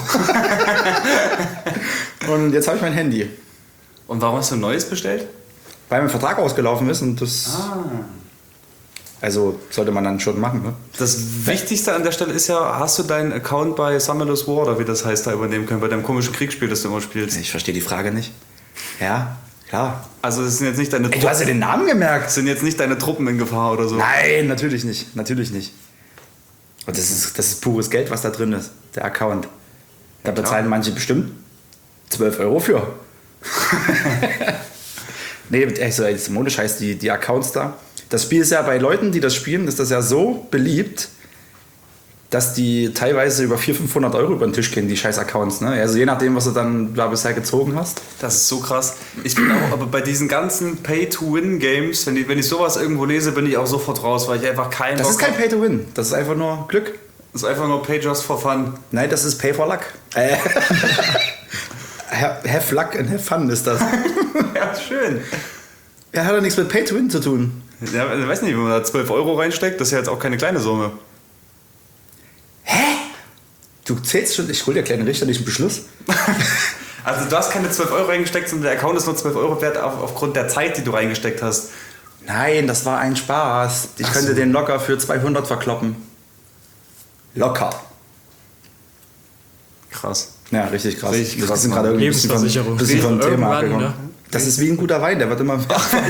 Und jetzt habe ich mein Handy. Und warum hast du ein neues bestellt? Weil mein Vertrag ausgelaufen ist und das... Also sollte man dann schon machen, ne? Das Wichtigste an der Stelle ist ja, hast du deinen Account bei Summerless War oder wie das heißt, da übernehmen können, bei deinem komischen Kriegsspiel, das du immer spielst? Ich verstehe die Frage nicht. Ja, klar. Also es sind jetzt nicht deine Truppen. Du hast ja den Namen gemerkt. Sind jetzt nicht deine Truppen in Gefahr oder so? Nein, natürlich nicht. Natürlich nicht. Und das ist pures Geld, was da drin ist, der Account. Da bezahlen manche bestimmt 12 Euro für. Nee, also ohne Scheiß, die Accounts da. Das Spiel ist ja bei Leuten, die das spielen, ist das ja so beliebt, dass die teilweise über 400-500 Euro über den Tisch gehen, die scheiß Accounts. Ne? Also je nachdem, was du dann da bisher gezogen hast. Das ist so krass. Ich bin auch, aber bei diesen ganzen Pay-to-Win-Games, wenn ich sowas irgendwo lese, bin ich auch sofort raus, weil ich einfach keinen Das Bock ist kein hab. Pay-to-Win, das ist einfach nur Glück. Das ist einfach nur Pay just for fun. Nein, das ist Pay for Luck. Have Luck and have fun ist das. Ja, schön. Ja, hat ja nichts mit Pay-to-Win zu tun. Ja, ich weiß nicht, wenn man da 12 Euro reinsteckt, das ist ja jetzt auch keine kleine Summe. Du zählst schon, ich hol dir kleinen richterlichen Beschluss. Also du hast keine 12 Euro reingesteckt, sondern der Account ist nur 12 Euro wert aufgrund der Zeit, die du reingesteckt hast. Nein, das war ein Spaß. Ich könnte den locker für 200 verkloppen. Locker. Krass. Ja, richtig krass. Richtig Wir krass, sind gerade irgendwie ein Lebensversicherung. bisschen vom Thema Irgendwann, abgekommen. ne? Das ist wie ein guter Wein, der wird immer...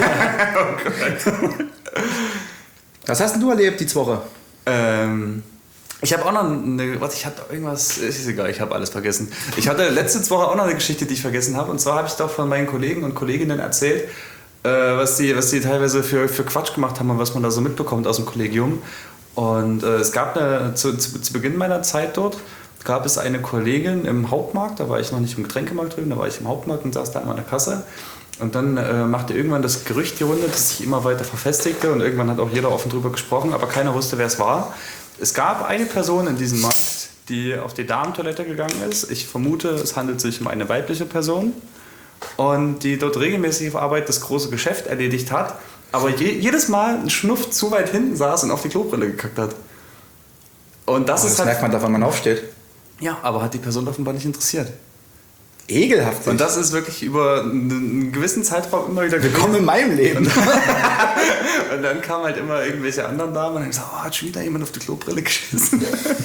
Was hast denn du erlebt die Woche? Ich habe auch noch ich hatte irgendwas, ist egal, ich habe alles vergessen. Ich hatte letzte Woche auch noch eine Geschichte, die ich vergessen habe. Und zwar habe ich doch von meinen Kollegen und Kolleginnen erzählt, was die teilweise für Quatsch gemacht haben und was man da so mitbekommt aus dem Kollegium. Und es gab zu Beginn meiner Zeit dort, gab es eine Kollegin im Hauptmarkt, da war ich noch nicht im Getränkemarkt drüben, da war ich im Hauptmarkt und saß da immer an der Kasse. Und dann machte irgendwann das Gerücht die Runde, das sich immer weiter verfestigte und irgendwann hat auch jeder offen drüber gesprochen, aber keiner wusste, wer es war. Es gab eine Person in diesem Markt, die auf die Damentoilette gegangen ist. Ich vermute, es handelt sich um eine weibliche Person und die dort regelmäßig auf Arbeit das große Geschäft erledigt hat, aber jedes Mal einen Schnuff zu weit hinten saß und auf die Klobrille gekackt hat. Und das merkt man doch, wenn man aufsteht. Ja, aber hat die Person offenbar nicht interessiert. Ekelhaft. Und das ist wirklich über einen gewissen Zeitraum immer wieder Willkommen in meinem Leben. Und dann kamen halt immer irgendwelche anderen Damen und haben gesagt, hat schon wieder jemand auf die Klobrille geschissen.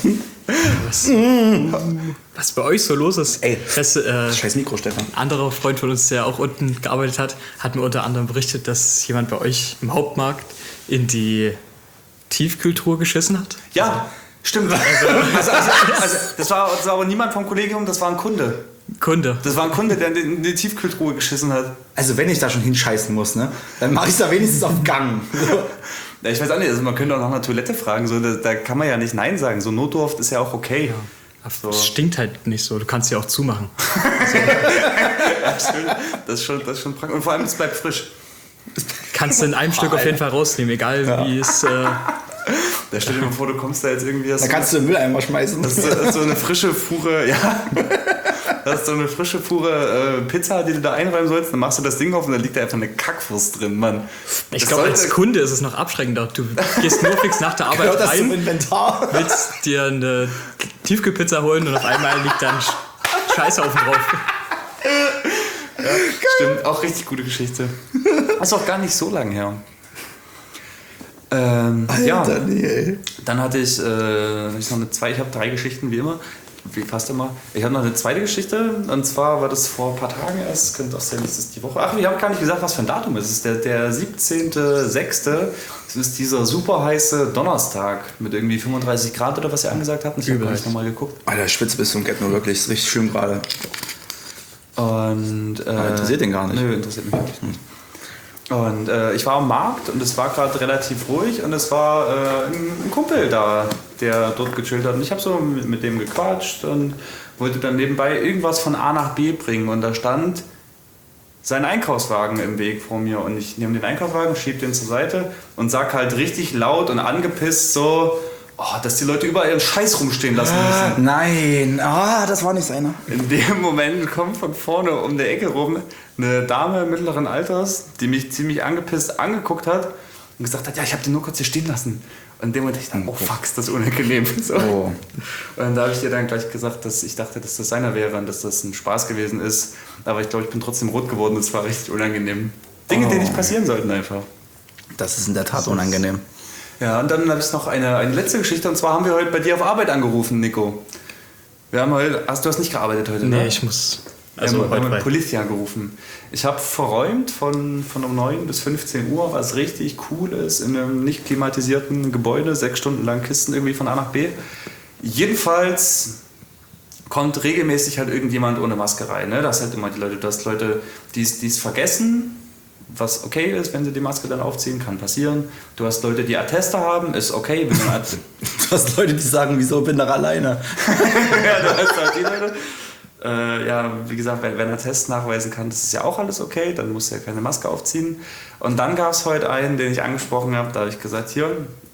Was bei euch so los ist. Ey, scheiß Mikro, Stefan. Ein anderer Freund von uns, der auch unten gearbeitet hat mir unter anderem berichtet, dass jemand bei euch im Hauptmarkt in die Tiefkühltruhe geschissen hat. Ja, stimmt. Also, das war aber niemand vom Kollegium, das war ein Kunde. Das war ein Kunde, der in die Tiefkühltruhe geschissen hat. Also wenn ich da schon hinscheißen muss, ne, dann mache ich es da wenigstens auf Gang. Ja, ich weiß auch nicht, also man könnte auch nach einer Toilette fragen, so, da kann man ja nicht Nein sagen. So Notdurft ist ja auch okay. Ja. So. Das stinkt halt nicht so, du kannst sie auch zumachen. Das ist schon praktisch. Und vor allem, es bleibt frisch. Kannst du in einem Stück auf jeden Fall rausnehmen, egal wie es... Da stell dir mal vor, du kommst da jetzt irgendwie... Da kannst du den Mülleimer schmeißen. Das ist so eine frische Fuhre, ja. hast so eine frische, pure Pizza, die du da einräumen sollst, dann machst du das Ding auf und dann liegt da einfach eine Kackwurst drin, Mann. Ich glaube, als Kunde ist es noch abschreckender. Du gehst nur fix nach der Arbeit rein, willst dir eine Tiefkühlpizza holen und auf einmal liegt da ein Scheißhaufen drauf. Ja, stimmt, auch richtig gute Geschichte. Das ist auch gar nicht so lang her. Alter, ja, nee, ey. Dann hatte ich, ich habe 3 Geschichten, wie immer, wie fast immer. Ich habe noch eine zweite Geschichte, und zwar war das vor ein paar Tagen erst, könnte auch sein, dass es die Woche, wir haben gar nicht gesagt, was für ein Datum es ist. Der 17.06. Es ist dieser super heiße Donnerstag mit irgendwie 35 Grad oder was ihr angesagt habt. Ich habe gar nicht nochmal geguckt. Alter, schwitzt bis zum Get nur wirklich, ist richtig schön gerade. Und interessiert den gar nicht. Nö, interessiert mich wirklich nicht. Und ich war am Markt und es war gerade relativ ruhig und es war ein Kumpel da, der dort gechillt hat. Und ich habe so mit dem gequatscht und wollte dann nebenbei irgendwas von A nach B bringen. Und da stand sein Einkaufswagen im Weg vor mir. Und ich nehme den Einkaufswagen, schiebe den zur Seite und sag halt richtig laut und angepisst so, dass die Leute überall ihren Scheiß rumstehen lassen müssen. Nein, das war nicht seiner. In dem Moment kommt von vorne um die Ecke rum eine Dame mittleren Alters, die mich ziemlich angepisst angeguckt hat und gesagt hat, ja, ich habe den nur kurz hier stehen lassen. Und in dem Moment dachte ich dann, fuck, ist das unangenehm. So. Oh. Und da habe ich ihr dann gleich gesagt, dass ich dachte, dass das seiner wäre und dass das ein Spaß gewesen ist. Aber ich glaube, ich bin trotzdem rot geworden. Das war richtig unangenehm. Dinge, die nicht passieren sollten einfach. Das ist in der Tat unangenehm. Ja, und dann habe ich noch eine letzte Geschichte. Und zwar haben wir heute bei dir auf Arbeit angerufen, Nico. Wir haben heute, du hast nicht gearbeitet heute, ne? Nee, ich muss... Also wir haben Polizei angerufen. Ich habe verräumt von um 9 bis 15 Uhr, was richtig cool ist, in einem nicht klimatisierten Gebäude, 6 Stunden lang Kisten irgendwie von A nach B. Jedenfalls kommt regelmäßig halt irgendjemand ohne Maske rein. Ne? Das halt immer die Leute, du hast Leute, die es vergessen, was okay ist, wenn sie die Maske dann aufziehen, kann passieren. Du hast Leute, die Atteste haben, ist okay. Wenn man du hast Leute, die sagen, wieso bin ich doch alleine? Ja, du hast halt die Leute. Wie gesagt, wenn er Test nachweisen kann, das ist ja auch alles okay, dann muss er keine Maske aufziehen. Und dann gab es heute einen, den ich angesprochen habe, da habe ich gesagt, hier,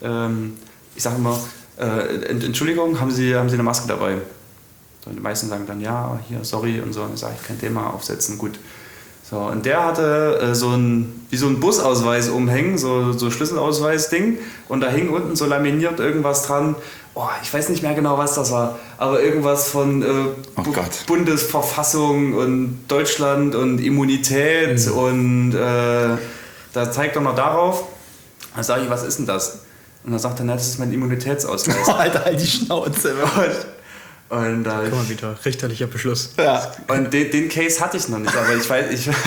ich sage immer, Entschuldigung, haben Sie eine Maske dabei? Und die meisten sagen dann, ja, hier, sorry und so. Und dann sage ich, kein Thema, aufsetzen, gut. So, und der hatte wie so ein Busausweis umhängen, so Schlüsselausweis-Ding. Und da hing unten so laminiert irgendwas dran. Ich weiß nicht mehr genau, was das war, aber irgendwas von Bundesverfassung und Deutschland und Immunität und da zeigt er noch darauf. Dann sage ich, was ist denn das? Und dann sagt er, das ist mein Immunitätsausweis. Alter, halt die Schnauze. Und guck mal wieder, richterlicher Beschluss. Ja. Und den Case hatte ich noch nicht, aber ich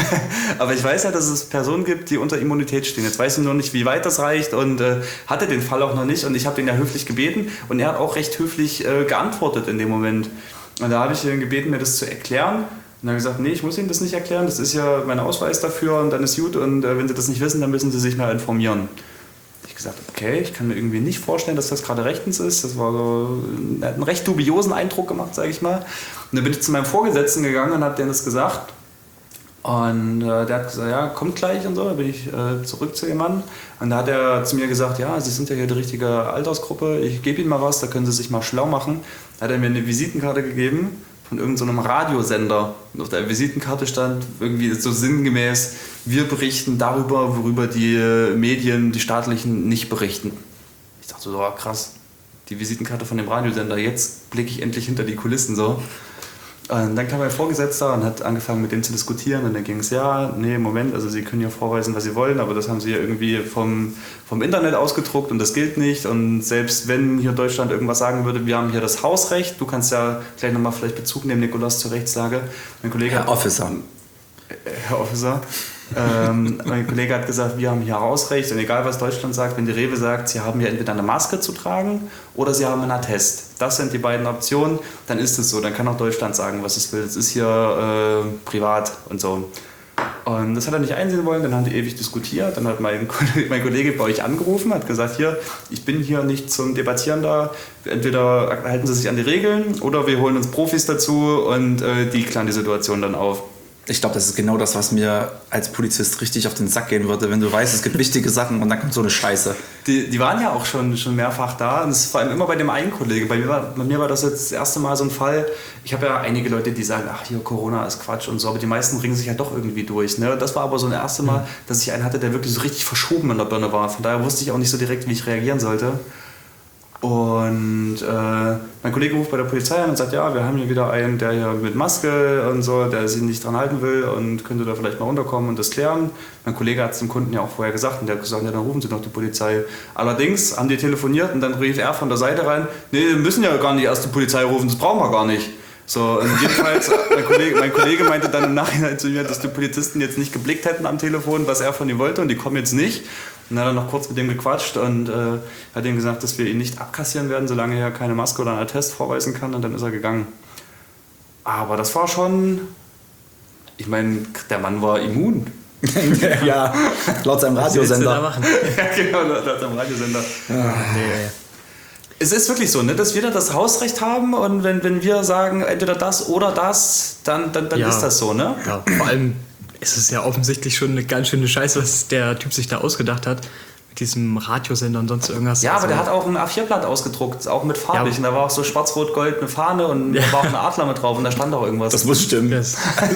weiß ja, dass es Personen gibt, die unter Immunität stehen. Jetzt weiß ich nur nicht, wie weit das reicht und hatte den Fall auch noch nicht. Und ich habe den ja höflich gebeten und er hat auch recht höflich geantwortet in dem Moment. Und da habe ich ihn gebeten, mir das zu erklären. Und dann habe ich gesagt, nee, ich muss Ihnen das nicht erklären, das ist ja mein Ausweis dafür und dann ist gut. Und wenn Sie das nicht wissen, dann müssen Sie sich mal informieren. Ich gesagt, okay, ich kann mir irgendwie nicht vorstellen, dass das gerade rechtens ist. Das war so, er hat einen recht dubiosen Eindruck gemacht, sage ich mal. Und dann bin ich zu meinem Vorgesetzten gegangen und habe denen das gesagt. Und der hat gesagt, ja, kommt gleich und so. Dann bin ich zurück zu dem Mann. Und da hat er zu mir gesagt, ja, Sie sind ja hier die richtige Altersgruppe. Ich gebe Ihnen mal was, da können Sie sich mal schlau machen. Da hat er mir eine Visitenkarte gegeben von irgendeinem Radiosender. Und auf der Visitenkarte stand irgendwie so sinngemäß, wir berichten darüber, worüber die Medien, die staatlichen, nicht berichten. Ich dachte so, krass, die Visitenkarte von dem Radiosender, jetzt blicke ich endlich hinter die Kulissen so. Und dann kam mein Vorgesetzter und hat angefangen mit dem zu diskutieren und dann ging es, Moment, also Sie können ja vorweisen, was Sie wollen, aber das haben Sie ja irgendwie vom Internet ausgedruckt und das gilt nicht und selbst wenn hier Deutschland irgendwas sagen würde, wir haben hier das Hausrecht, du kannst ja gleich nochmal vielleicht Bezug nehmen, Nikolaus, zur Rechtslage. Mein Kollege Herr Officer. Mein Kollege hat gesagt, wir haben hier Hausrecht und egal was Deutschland sagt, wenn die Rewe sagt, sie haben hier entweder eine Maske zu tragen oder sie haben einen Attest. Das sind die beiden Optionen, dann ist es so. Dann kann auch Deutschland sagen, was es will. Es ist hier privat und so. Und das hat er nicht einsehen wollen, dann haben die ewig diskutiert. Dann hat mein Kollege bei euch angerufen, hat gesagt, hier, ich bin hier nicht zum Debattieren da. Entweder halten Sie sich an die Regeln oder wir holen uns Profis dazu und die klären die Situation dann auf. Ich glaube, das ist genau das, was mir als Polizist richtig auf den Sack gehen würde, wenn du weißt, es gibt wichtige Sachen und dann kommt so eine Scheiße. Die waren ja auch schon mehrfach da und es ist vor allem immer bei dem einen Kollegen. Bei mir war das jetzt das erste Mal so ein Fall. Ich habe ja einige Leute, die sagen, ach hier, Corona ist Quatsch und so, aber die meisten ringen sich ja doch irgendwie durch. Ne? Das war aber so ein erstes Mal, dass ich einen hatte, der wirklich so richtig verschoben in der Birne war. Von daher wusste ich auch nicht so direkt, wie ich reagieren sollte. Und mein Kollege ruft bei der Polizei an und sagt, ja, wir haben hier wieder einen, der hier mit Maske und so, der sich nicht dran halten will und könnte da vielleicht mal runterkommen und das klären. Mein Kollege hat es dem Kunden ja auch vorher gesagt und der hat gesagt, ja, dann rufen Sie doch die Polizei. Allerdings haben die telefoniert und dann rief er von der Seite rein, nee, wir müssen ja gar nicht erst die Polizei rufen, das brauchen wir gar nicht. So, und jedenfalls, mein Kollege meinte dann im Nachhinein zu mir, dass die Polizisten jetzt nicht geblickt hätten am Telefon, was er von ihm wollte und die kommen jetzt nicht. Und dann hat er noch kurz mit dem gequatscht und hat ihm gesagt, dass wir ihn nicht abkassieren werden, solange er keine Maske oder einen Attest vorweisen kann, und dann ist er gegangen. Aber das war schon, ich meine, der Mann war immun. Ja, laut seinem Radiosender. Ja, genau, laut seinem Radiosender. Nee. Es ist wirklich so, ne, dass wir da das Hausrecht haben und wenn wir sagen, entweder das oder das, dann Ja. ist das so, ne? Ja, vor allem ist es ja offensichtlich schon eine ganz schöne Scheiße, was der Typ sich da ausgedacht hat. Mit diesem Radiosender und sonst irgendwas. Ja, aber Also, der hat auch ein A4-Blatt ausgedruckt, auch mit farbig. Und da war auch so schwarz-rot-gold eine Fahne und da war auch ein Adler mit drauf und da stand auch irgendwas. Das muss stimmen. das,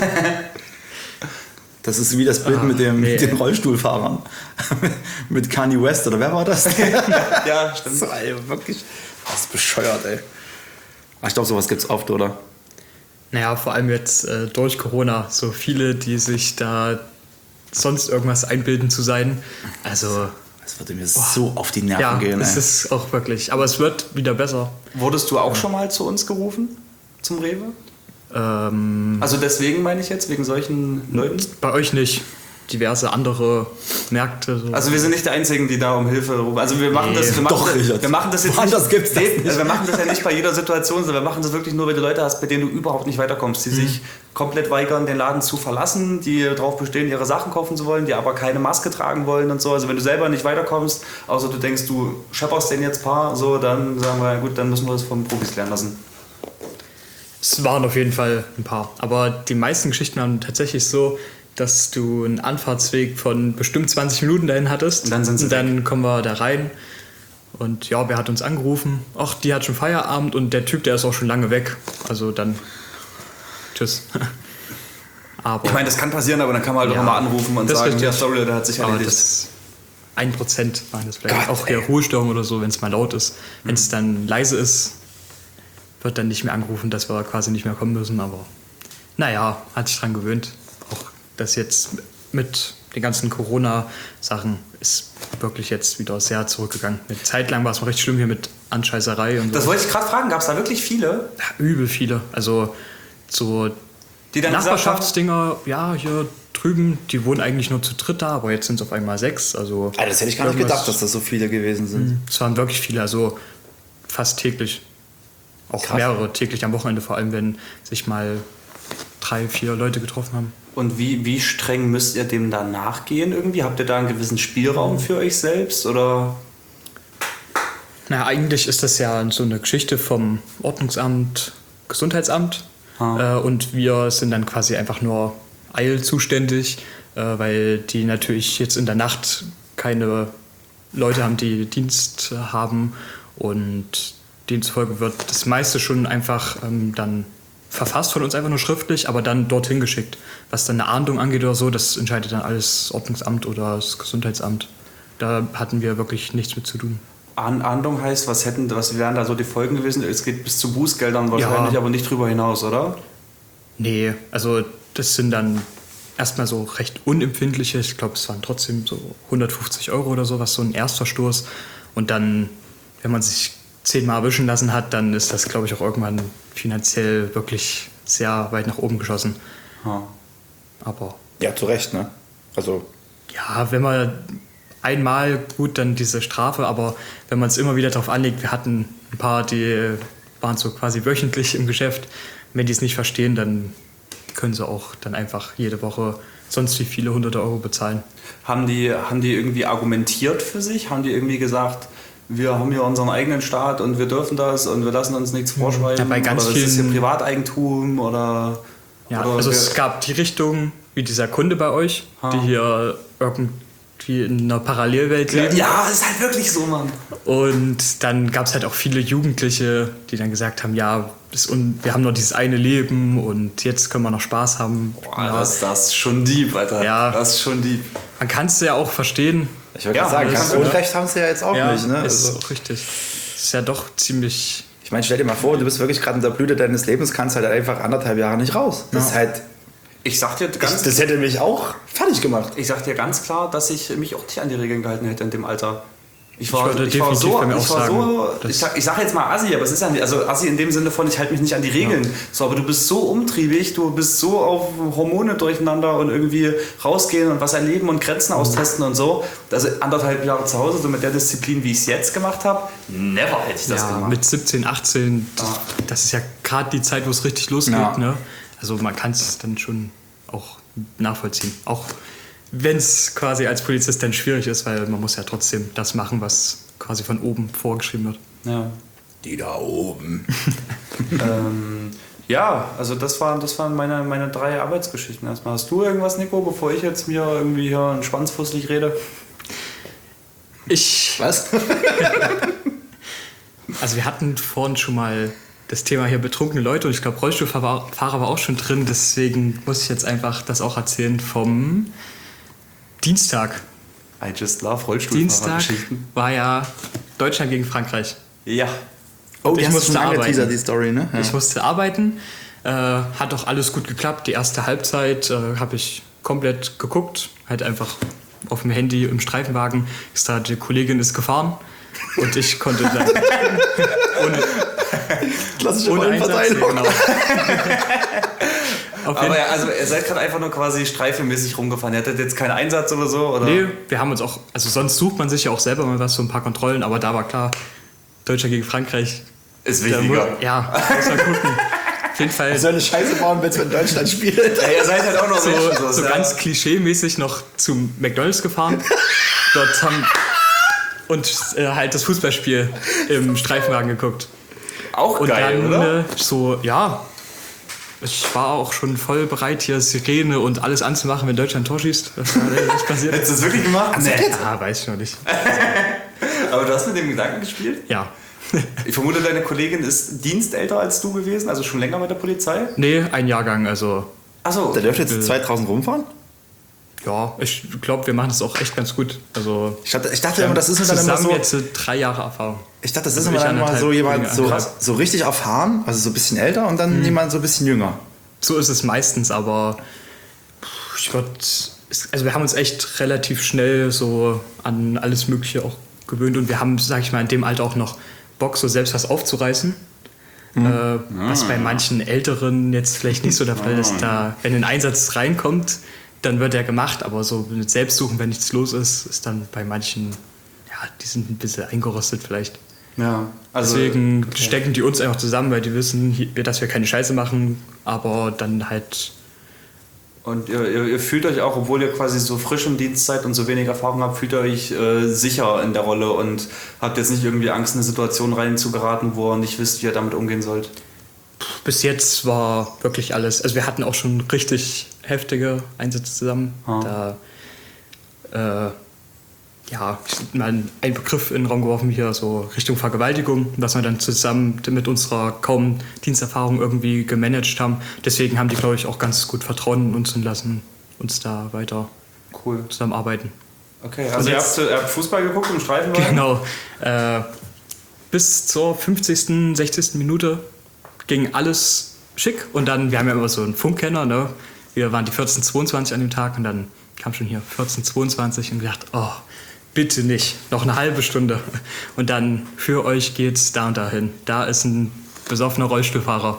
Das ist wie das Bild mit den Rollstuhlfahrern. Mit Kanye West, oder wer war das? Ja, stimmt. So, ey, wirklich. Das ist bescheuert, ey. Ach, ich glaube, sowas gibt's oft, oder? naja, vor allem jetzt durch Corona, so viele, die sich da sonst irgendwas einbilden zu sein. Also, Das würde mir so auf die Nerven ja, gehen, es ey. ist auch wirklich. Aber es wird wieder besser. Wurdest du auch schon mal zu uns gerufen? Zum Rewe? Ähm, Also deswegen meine ich jetzt, wegen solchen Leuten? bei euch nicht. Diverse andere Märkte. So. Also wir sind nicht die Einzigen, die da um Hilfe rufen. Also wir machen Nee. das, Doch, Richard. wir machen das jetzt Woanders gibt's das nicht. Also wir machen das ja nicht bei jeder Situation, sondern wir machen das wirklich nur, wenn du Leute hast, bei denen du überhaupt nicht weiterkommst, die sich komplett weigern, den Laden zu verlassen, die darauf bestehen, ihre Sachen kaufen zu wollen, die aber keine Maske tragen wollen und so. Also wenn du selber nicht weiterkommst, außer du denkst, du schepperst den jetzt paar, so, dann sagen wir, gut, dann müssen wir das von Profis klären lassen. Es waren auf jeden Fall ein paar. Aber die meisten Geschichten waren tatsächlich so, dass du einen Anfahrtsweg von bestimmt 20 Minuten dahin hattest. Und dann sind sie dann kommen wir da rein. Und ja, wer hat uns angerufen? Ach, die hat schon Feierabend und der Typ, der ist auch schon lange weg. Also dann tschüss. Aber Ich meine, das kann passieren, aber dann kann man halt auch Ja, immer anrufen und das ist sagen, richtig. ja, sorry, der hat sich aber erledigt. das 1% waren das vielleicht. Gott, auch der Ruhestörung oder so, wenn es mal laut ist. Wenn es dann leise ist, wird dann nicht mehr angerufen, dass wir quasi nicht mehr kommen müssen. Aber naja, hat sich dran gewöhnt. Auch das jetzt mit den ganzen Corona-Sachen ist wirklich jetzt wieder sehr zurückgegangen. Eine Zeit lang war es mal richtig schlimm hier mit Anscheißerei und Das so. wollte ich gerade fragen, gab es da wirklich viele, Ja, übel viele. Also so die dann gesagt haben, Nachbarschaftsdinger, ja, hier drüben, die wohnen eigentlich nur zu dritt da, aber jetzt sind es auf einmal 6. Also Alter, das hätte ich gar nicht irgendwas- gedacht, dass das so viele gewesen sind. Es waren wirklich viele, also fast täglich. Auch Krass. mehrere täglich am Wochenende, vor allem wenn sich mal 3, 4 Leute getroffen haben. und wie streng müsst ihr dem da nachgehen irgendwie? Habt ihr da einen gewissen Spielraum für euch selbst oder? Naja, eigentlich ist das ja so eine Geschichte vom Ordnungsamt, Gesundheitsamt. Und wir sind dann quasi einfach nur eilzuständig, weil die natürlich jetzt in der Nacht keine Leute haben, die Dienst haben. Und demzufolge wird das meiste schon einfach dann verfasst von uns, einfach nur schriftlich, aber dann dorthin geschickt. Was dann eine Ahndung angeht oder so, das entscheidet dann alles das Ordnungsamt oder das Gesundheitsamt. Da hatten wir wirklich nichts mit zu tun. Ahndung heißt, was wären da so die Folgen gewesen? Es geht bis zu Bußgeldern wahrscheinlich, Ja. aber nicht drüber hinaus, oder? Nee, also das sind dann erstmal so recht unempfindliche, ich glaube, es waren trotzdem so 150 € oder so, was so ein Erstverstoß. Und dann, wenn man sich 10-mal erwischen lassen hat, dann ist das, glaube ich, auch irgendwann finanziell wirklich sehr weit nach oben geschossen. Ja. Aber Ja, zu Recht, ne? Also, ja, wenn man einmal, gut, dann diese Strafe, aber wenn man es immer wieder darauf anlegt, wir hatten ein paar, die waren so quasi wöchentlich im Geschäft. Wenn die es nicht verstehen, dann können sie auch dann einfach jede Woche sonst wie viele hunderte Euro bezahlen. Haben die irgendwie argumentiert für sich? Haben die irgendwie gesagt, wir haben hier unseren eigenen Staat und wir dürfen das und wir lassen uns nichts vorschreiben? Ja, bei ganz oder ist das hier vielen- Privateigentum oder? Ja, Oder also es gab die Richtung wie dieser Kunde bei euch, die hier irgendwie in einer Parallelwelt leben. Ja, ist halt wirklich so, Mann. Und dann gab es halt auch viele Jugendliche, die dann gesagt haben, ja, wir haben nur dieses eine Leben und jetzt können wir noch Spaß haben. Boah, das ist schon deep, Alter. Ja. Das ist schon deep. Man kann es ja auch verstehen. Ich würde sagen, ganz Unrecht haben sie ja jetzt auch nicht. Ne? Ist Also, auch richtig. Ist ja doch ziemlich... ich meine, stell dir mal vor, du bist wirklich gerade in der Blüte deines Lebens, kannst halt einfach 1,5 Jahre nicht raus. Das ist halt... Ich sag dir Das hätte mich auch fertig gemacht. Ich sag dir ganz klar, dass ich mich auch nicht an die Regeln gehalten hätte in dem Alter. Ich sag jetzt mal Assi, aber es ist ja nicht, also Assi in dem Sinne von, ich halte mich nicht an die Regeln. Ja. So, aber du bist so umtriebig, du bist so auf Hormone durcheinander und irgendwie rausgehen und was erleben und Grenzen austesten und so. Also 1,5 Jahre zu Hause, so mit der Disziplin, wie ich es jetzt gemacht habe, never hätte ich das gemacht. Mit 17, 18, das ist ja gerade die Zeit, wo es richtig losgeht. Ja. Ne? Also man kann es dann schon auch nachvollziehen. Auch wenn es quasi als Polizist dann schwierig ist, weil man muss ja trotzdem das machen, was quasi von oben vorgeschrieben wird. Ja. Die da oben. Ja, also das waren meine 3 Arbeitsgeschichten erstmal. Hast du irgendwas, Nico, bevor ich jetzt mir irgendwie hier einen Schwanz fusselig rede? Was? Also wir hatten vorhin schon mal das Thema hier betrunkene Leute und ich glaube Rollstuhlfahrer war auch schon drin, deswegen muss ich jetzt einfach das auch erzählen vom Dienstag. I just love Rollstuhlfahrergeschichten. Dienstag war ja Deutschland gegen Frankreich. Ja. Oh, ich musste arbeiten. Die Story, ne? Ja. Ich musste arbeiten. Hat auch alles gut geklappt. Die erste Halbzeit habe ich komplett geguckt. Halt einfach auf dem Handy im Streifenwagen. Die Kollegin ist gefahren und ich konnte dann ohne Einsatz, genau. Aber ja, also ihr seid gerade einfach nur quasi streifenmäßig rumgefahren. Ihr hattet jetzt keinen Einsatz oder so? Oder? Nee, wir haben uns auch, also sonst sucht man sich ja auch selber mal was, so ein paar Kontrollen, aber da war klar, Deutschland gegen Frankreich. Ist wichtiger. Ja, muss man gucken. Auf jeden Fall. So eine Scheiße bauen, wenn es in Deutschland spielt. Ja, ihr seid halt auch noch so ganz klischee-mäßig noch zum McDonald's gefahren. Dort haben und halt das Fußballspiel im Streifenwagen gegucht. Auch und geil, dann, oder? Ich war auch schon voll bereit, hier Sirene und alles anzumachen, wenn Deutschland ein Tor schießt. Was passiert? Hättest du das wirklich gemacht? Nee. Ja, weiß ich noch nicht. Aber du hast mit dem Gedanken gespielt? Ja. Ich vermute, deine Kollegin ist dienstälter als du gewesen, also schon länger mit der Polizei? Nee, ein Jahrgang, also... Achso. Der dürfte jetzt 2000 rumfahren? Ja, ich glaube, wir machen das auch echt ganz gut. Also, ich dachte immer, das ist dann immer so... jetzt 3 Jahre Erfahrung. Ich dachte, das ist immer so jemand so richtig erfahren, also so ein bisschen älter und dann jemand so ein bisschen jünger. So ist es meistens, aber wir haben uns echt relativ schnell so an alles Mögliche auch gewöhnt und wir haben, sag ich mal, in dem Alter auch noch Bock, so selbst was aufzureißen. Was bei manchen Älteren jetzt vielleicht nicht so der Fall ist, da, wenn ein Einsatz reinkommt, dann wird er gemacht, aber so mit Selbstsuchen, wenn nichts los ist, ist dann bei manchen, ja, die sind ein bisschen eingerostet vielleicht. Ja, also, deswegen stecken die uns einfach zusammen, weil die wissen, dass wir keine Scheiße machen, aber dann halt... Und ihr fühlt euch auch, obwohl ihr quasi so frisch im Dienst seid und so wenig Erfahrung habt, fühlt ihr euch sicher in der Rolle und habt jetzt nicht irgendwie Angst, in eine Situation reinzugeraten, wo ihr nicht wisst, wie ihr damit umgehen sollt? Bis jetzt war wirklich alles. Also wir hatten auch schon richtig heftige Einsätze zusammen. Da, mal einen Begriff in den Raum geworfen, hier so Richtung Vergewaltigung, was wir dann zusammen mit unserer kaum Diensterfahrung irgendwie gemanagt haben. Deswegen haben die, glaube ich, auch ganz gut Vertrauen in uns und lassen uns da weiter zusammenarbeiten. Okay, also ihr habt Fußball geguckt im Streifenwagen? Genau. Bis zur 50., 60. Minute ging alles schick und dann, wir haben ja immer so einen Funkkenner, ne? Wir waren die 14:22 an dem Tag und dann kam schon hier 14:22 und gedacht, oh, bitte nicht, noch eine halbe Stunde. Und dann, für euch geht's da und dahin. Da ist ein besoffener Rollstuhlfahrer.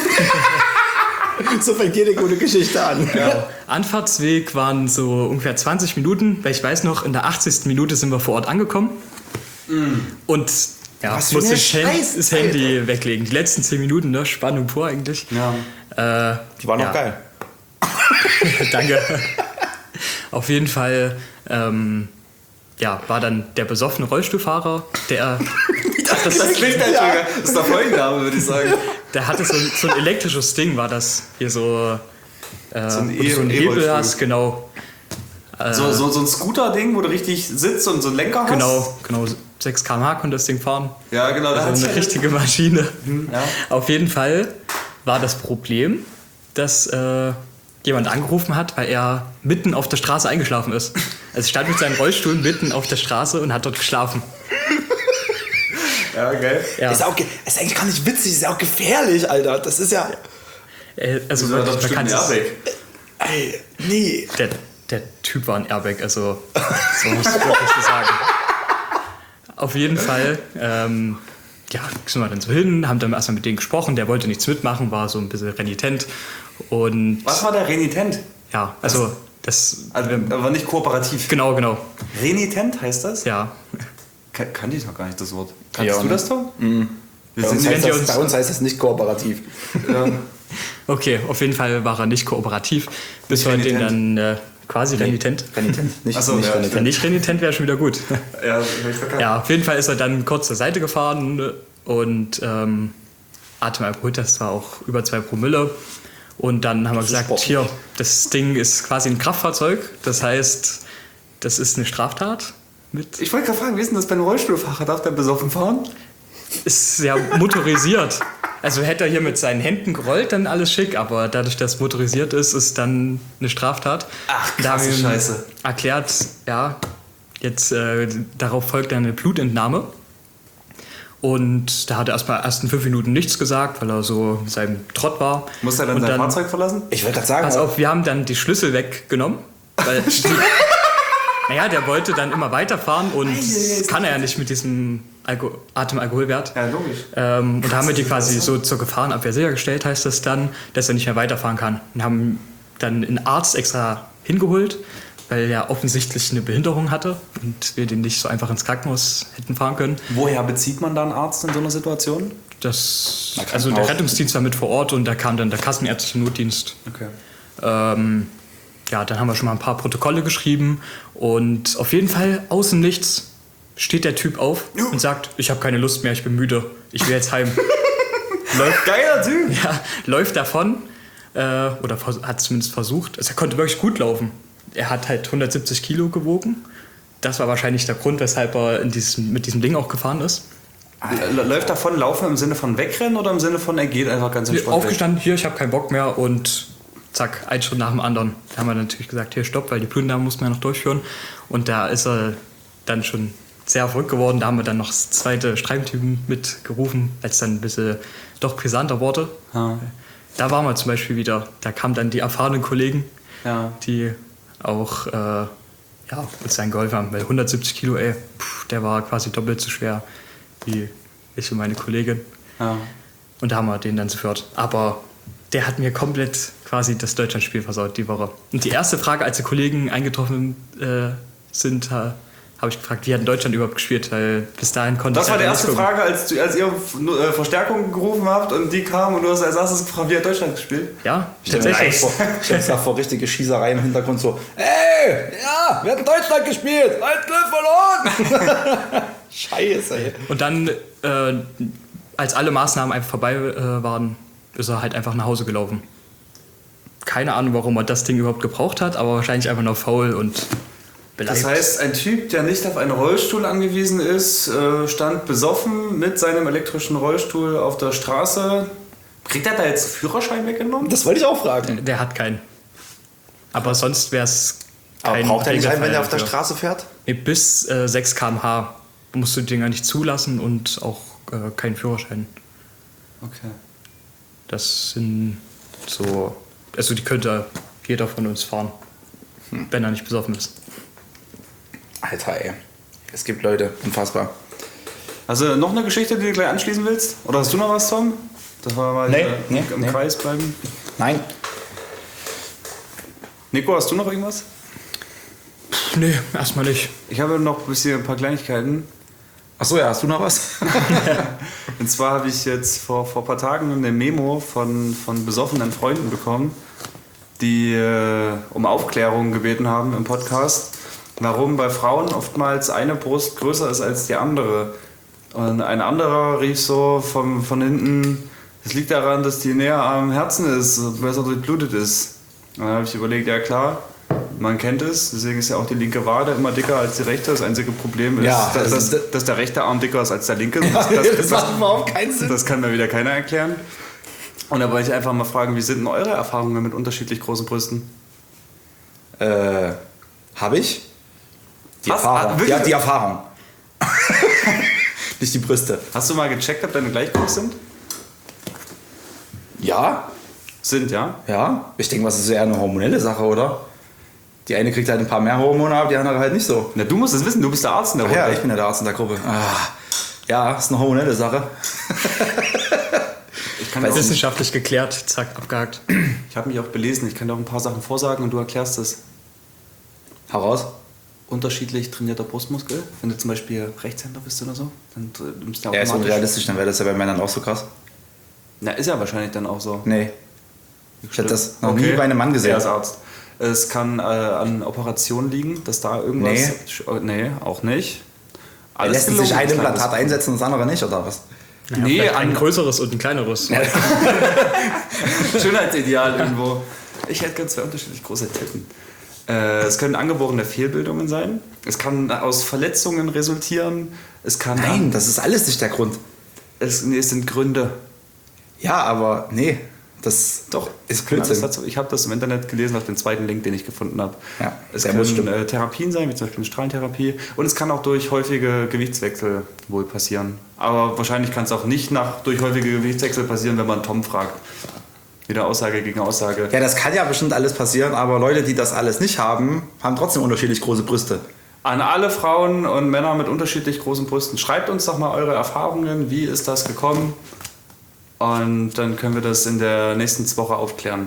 So fängt jede gute Geschichte an. Ja. Anfahrtsweg waren so ungefähr 20 Minuten, weil ich weiß noch, in der 80. Minute sind wir vor Ort angekommen. Und ja, musste das Handy weglegen. Die letzten 10 Minuten, ne? Spannung pur eigentlich. Ja. Die waren noch geil. Danke. Auf jeden Fall war dann der besoffene Rollstuhlfahrer, der... das klingt das ist der Folgenname, würde ich sagen. Der hatte so ein elektrisches Ding, war das. Hier so So ein wo du so einen Hebel E-Rollstuhl. hast, genau. So ein Scooter-Ding, wo du richtig sitzt und so einen Lenker hast? Genau. 6 km/h konnte das Ding fahren. Ja, genau. Da Also eine richtige Maschine. Ja. Auf jeden Fall war das Problem, dass jemand angerufen hat, weil er mitten auf der Straße eingeschlafen ist. Also stand mit seinem Rollstuhl mitten auf der Straße und hat dort geschlafen. Ja, geil. Ja. Ist eigentlich gar nicht witzig, ist ja auch gefährlich, Alter. Das ist ja. Also Das war doch man bestimmt kann ein es- Airbag. Ey, nee. Der Typ war ein Airbag, also so muss ich wirklich so sagen. Auf jeden Fall, sind wir dann so hin, haben dann erstmal mit denen gesprochen, der wollte nichts mitmachen, war so ein bisschen renitent. Und Was war der Renitent? ja, also das. Also, aber nicht kooperativ. Genau. Renitent heißt das? Ja. Kannte ich noch gar nicht, das Wort. Kannst Ja, du ne? das, Tom? Wir Bei sind uns, jetzt heißt wir das, uns- bei uns heißt das nicht kooperativ. Okay, auf jeden Fall war er nicht kooperativ, bis Nicht wir den renitent. dann quasi renitent. Renitent, nicht, Ach so, nicht ja, renitent. Wenn nicht renitent wäre schon wieder gut. Ja, hab ich verkackt. Ja, auf jeden Fall ist er dann kurz zur Seite gefahren und Atemalkoholtest war auch über 2 Promille. Und dann haben wir gesagt, sportlich. hier, das Ding ist quasi ein Kraftfahrzeug. Das heißt, das ist eine Straftat. Ich wollte gerade fragen, wie ist denn das bei einem Rollstuhlfahrer? Darf der besoffen fahren? Ist ja motorisiert. Also hätte er hier mit seinen Händen gerollt, dann alles schick. Aber dadurch, dass es motorisiert ist dann eine Straftat. Ach, Da haben krasse wir ihm Scheiße. erklärt, ja, jetzt darauf folgt eine Blutentnahme. Und da hat er erstmal ersten 5 Minuten nichts gesagt, weil er so in seinem Trott war. Muss er dann Und sein Fahrzeug verlassen? Ich wollte gerade sagen, Pass auf, wir haben dann die Schlüssel weggenommen. Weil naja, der wollte dann immer weiterfahren und das kann er ja nicht mit diesem Atemalkoholwert. Ja, logisch. Und da haben wir die quasi so zur Gefahrenabwehr sichergestellt, heißt das dann, dass er nicht mehr weiterfahren kann. Und haben dann einen Arzt extra hingeholt, weil er offensichtlich eine Behinderung hatte und wir den nicht so einfach ins Krankenhaus hätten fahren können. Woher bezieht man da einen Arzt in so einer Situation? Also der Rettungsdienst war mit vor Ort und da kam dann der kassenärztliche Notdienst. Okay. Ja, dann haben wir schon mal ein paar Protokolle geschrieben und auf jeden Fall aus dem Nichts steht der Typ auf und sagt, ich habe keine Lust mehr, ich bin müde, ich will jetzt heim. Geiler Typ! Ja, läuft davon oder hat zumindest versucht. Also er konnte wirklich gut laufen. Er hat halt 170 Kilo gewogen. Das war wahrscheinlich der Grund, weshalb er mit diesem Ding auch gefahren ist. Läuft davon laufen im Sinne von wegrennen oder im Sinne von er geht einfach ganz entspannt Aufgestanden, hier, ich habe keinen Bock mehr und zack, ein Schritt nach dem anderen. Da haben wir natürlich gesagt, hier, stopp, weil die Blutentnahme muss man ja noch durchführen. Und da ist er dann schon sehr verrückt geworden. Da haben wir dann noch das zweite Streifenteam mitgerufen, als dann ein bisschen doch brisanter wurde. Ja. Da waren wir zum Beispiel wieder. Da kamen dann die erfahrenen Kollegen, Ja. die auch uns dann geholfen haben. Weil 170 Kilo, der war quasi doppelt so schwer wie ich und meine Kollegin. Ja. Und da haben wir den dann sofort. Aber der hat mir komplett quasi das Deutschlandspiel versaut die Woche. Und die erste Frage, als die Kollegen eingetroffen sind, habe ich gefragt, wie hat denn Deutschland überhaupt gespielt? Weil bis dahin konnte Das ich war die leider erste nicht gucken. Frage, als ihr Verstärkung gerufen habt und die kamen und du hast als erstes gefragt, wie hat Deutschland gespielt? Ja, stell mir tatsächlich. vor richtige Schießerei im Hintergrund so, ey, ja, wir haben Deutschland gespielt, 1-0 verloren. Scheiße, ey. Und dann, als alle Maßnahmen einfach vorbei waren, ist er halt einfach nach Hause gelaufen. Keine Ahnung, warum er das Ding überhaupt gebraucht hat, aber wahrscheinlich einfach nur faul und beleidigt. Das heißt, ein Typ, der nicht auf einen Rollstuhl angewiesen ist, stand besoffen mit seinem elektrischen Rollstuhl auf der Straße. Kriegt er da jetzt Führerschein weggenommen? Das wollte ich auch fragen. Der hat keinen. Aber sonst wäre es Aber kein braucht er nicht einen, wenn er auf der Regelfall Straße fährt? Nee, bis 6 km/h musst du die Dinger nicht zulassen und auch keinen Führerschein. Okay. Das sind so... Also die könnte jeder von uns fahren, wenn er nicht besoffen ist. Alter, ey. Es gibt Leute, unfassbar. Also noch eine Geschichte, die du gleich anschließen willst? Oder hast du noch was, Tom? Dass wir mal im Kreis bleiben. Nein. Nico, hast du noch irgendwas? Nee, erstmal nicht. Ich habe noch ein paar Kleinigkeiten. Achso, ja, hast du noch was? Und zwar habe ich jetzt vor ein paar Tagen eine Memo von besoffenen Freunden bekommen, die um Aufklärung gebeten haben im Podcast, warum bei Frauen oftmals eine Brust größer ist als die andere. Und ein anderer rief so von hinten, es liegt daran, dass die näher am Herzen ist und besser durchblutet ist. Und dann habe ich überlegt, ja klar, man kennt es, deswegen ist ja auch die linke Wade immer dicker als die rechte. Das einzige Problem ist, Ja, dass der rechte Arm dicker ist als der linke. Das macht überhaupt keinen Sinn. Das kann mir wieder keiner erklären. Und da wollte ich einfach mal fragen, wie sind denn eure Erfahrungen mit unterschiedlich großen Brüsten? Habe ich? Die Was? Erfahrung. Wirklich? Ja, die Erfahrung. Nicht die Brüste. Hast du mal gecheckt, ob deine gleich groß sind? Ja, Sind, ja? ja. Ich denke, das ist eher eine hormonelle Sache, oder? Die eine kriegt halt ein paar mehr Hormone ab, die andere halt nicht so. Na, du musst es wissen, du bist der Arzt in der Ach ja, Runde. ich bin ja der Arzt in der Gruppe. Ja, ist eine hormonelle Sache. Ich kann auch, Wissenschaftlich geklärt, zack, abgehakt. ich habe mich auch belesen, ich kann dir auch ein paar Sachen vorsagen und du erklärst es. Heraus. Unterschiedlich trainierter Brustmuskel. Wenn du zum Beispiel Rechtshänder bist oder so, dann nimmst du Ja, ist automatisch... unrealistisch, dann wäre das ja bei Männern auch so krass. Na, ist ja wahrscheinlich dann auch so. Nee. Ich hätte das noch nie bei einem Mann gesehen. Er ist Arzt. Es kann an Operationen liegen, dass da irgendwas... Nee, auch nicht. Lässt gelogen, sich ein das Implantat Kleines. einsetzen und das andere nicht, oder was? Naja, Nee, vielleicht ein an- größeres und ein kleineres. Schönheitsideal irgendwo. Ich hätte ganz zwei unterschiedlich große Titten. Es können angeborene Fehlbildungen sein. Es kann aus Verletzungen resultieren. Es kann... Nein, das ist alles nicht der Grund. Es sind Gründe. Ja, aber nee, das Doch, ist alles Blödsinn. dazu. Ich habe das im Internet gelesen auf den zweiten Link, den ich gefunden habe. Ja, Es der muss stimmen. können Therapien sein, wie zum Beispiel eine Strahlentherapie. Und es kann auch durch häufige Gewichtswechsel wohl passieren. Aber wahrscheinlich kann es auch nicht durch häufige Gewichtswechsel passieren, wenn man Tom fragt. Wieder Aussage gegen Aussage. Ja, das kann ja bestimmt alles passieren, aber Leute, die das alles nicht haben, haben trotzdem unterschiedlich große Brüste. An alle Frauen und Männer mit unterschiedlich großen Brüsten, schreibt uns doch mal eure Erfahrungen. Wie ist das gekommen? Und dann können wir das in der nächsten Woche aufklären.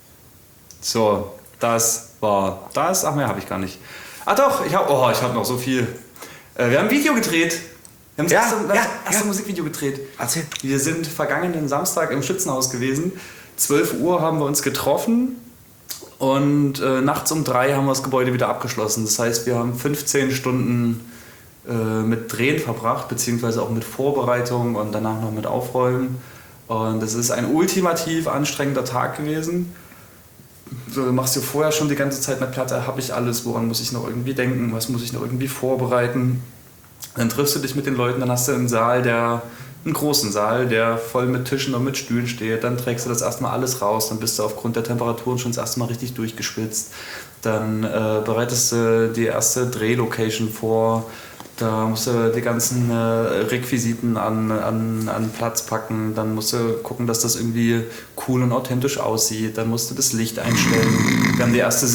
So, das war das. Ach, mehr habe ich gar nicht. Ah doch, ich habe noch so viel. Wir haben ein Video gedreht. Wir haben das erste Musikvideo gedreht. Erzähl. Wir sind vergangenen Samstag im Schützenhaus gewesen. 12 Uhr haben wir uns getroffen und nachts um 3 haben wir das Gebäude wieder abgeschlossen. Das heißt, wir haben 15 Stunden mit Drehen verbracht, beziehungsweise auch mit Vorbereitung und danach noch mit Aufräumen. Und es ist ein ultimativ anstrengender Tag gewesen. So, du machst dir vorher schon die ganze Zeit mit Platte, habe ich alles, woran muss ich noch irgendwie denken, was muss ich noch irgendwie vorbereiten. Dann triffst du dich mit den Leuten, dann hast du einen großen Saal, der voll mit Tischen und mit Stühlen steht. Dann trägst du das erstmal alles raus, dann bist du aufgrund der Temperaturen schon das erste Mal richtig durchgeschwitzt. Dann bereitest du die erste Drehlocation vor. Da musst du die ganzen Requisiten an Platz packen. Dann musst du gucken, dass das irgendwie cool und authentisch aussieht. Dann musst du das Licht einstellen. Wir haben die erste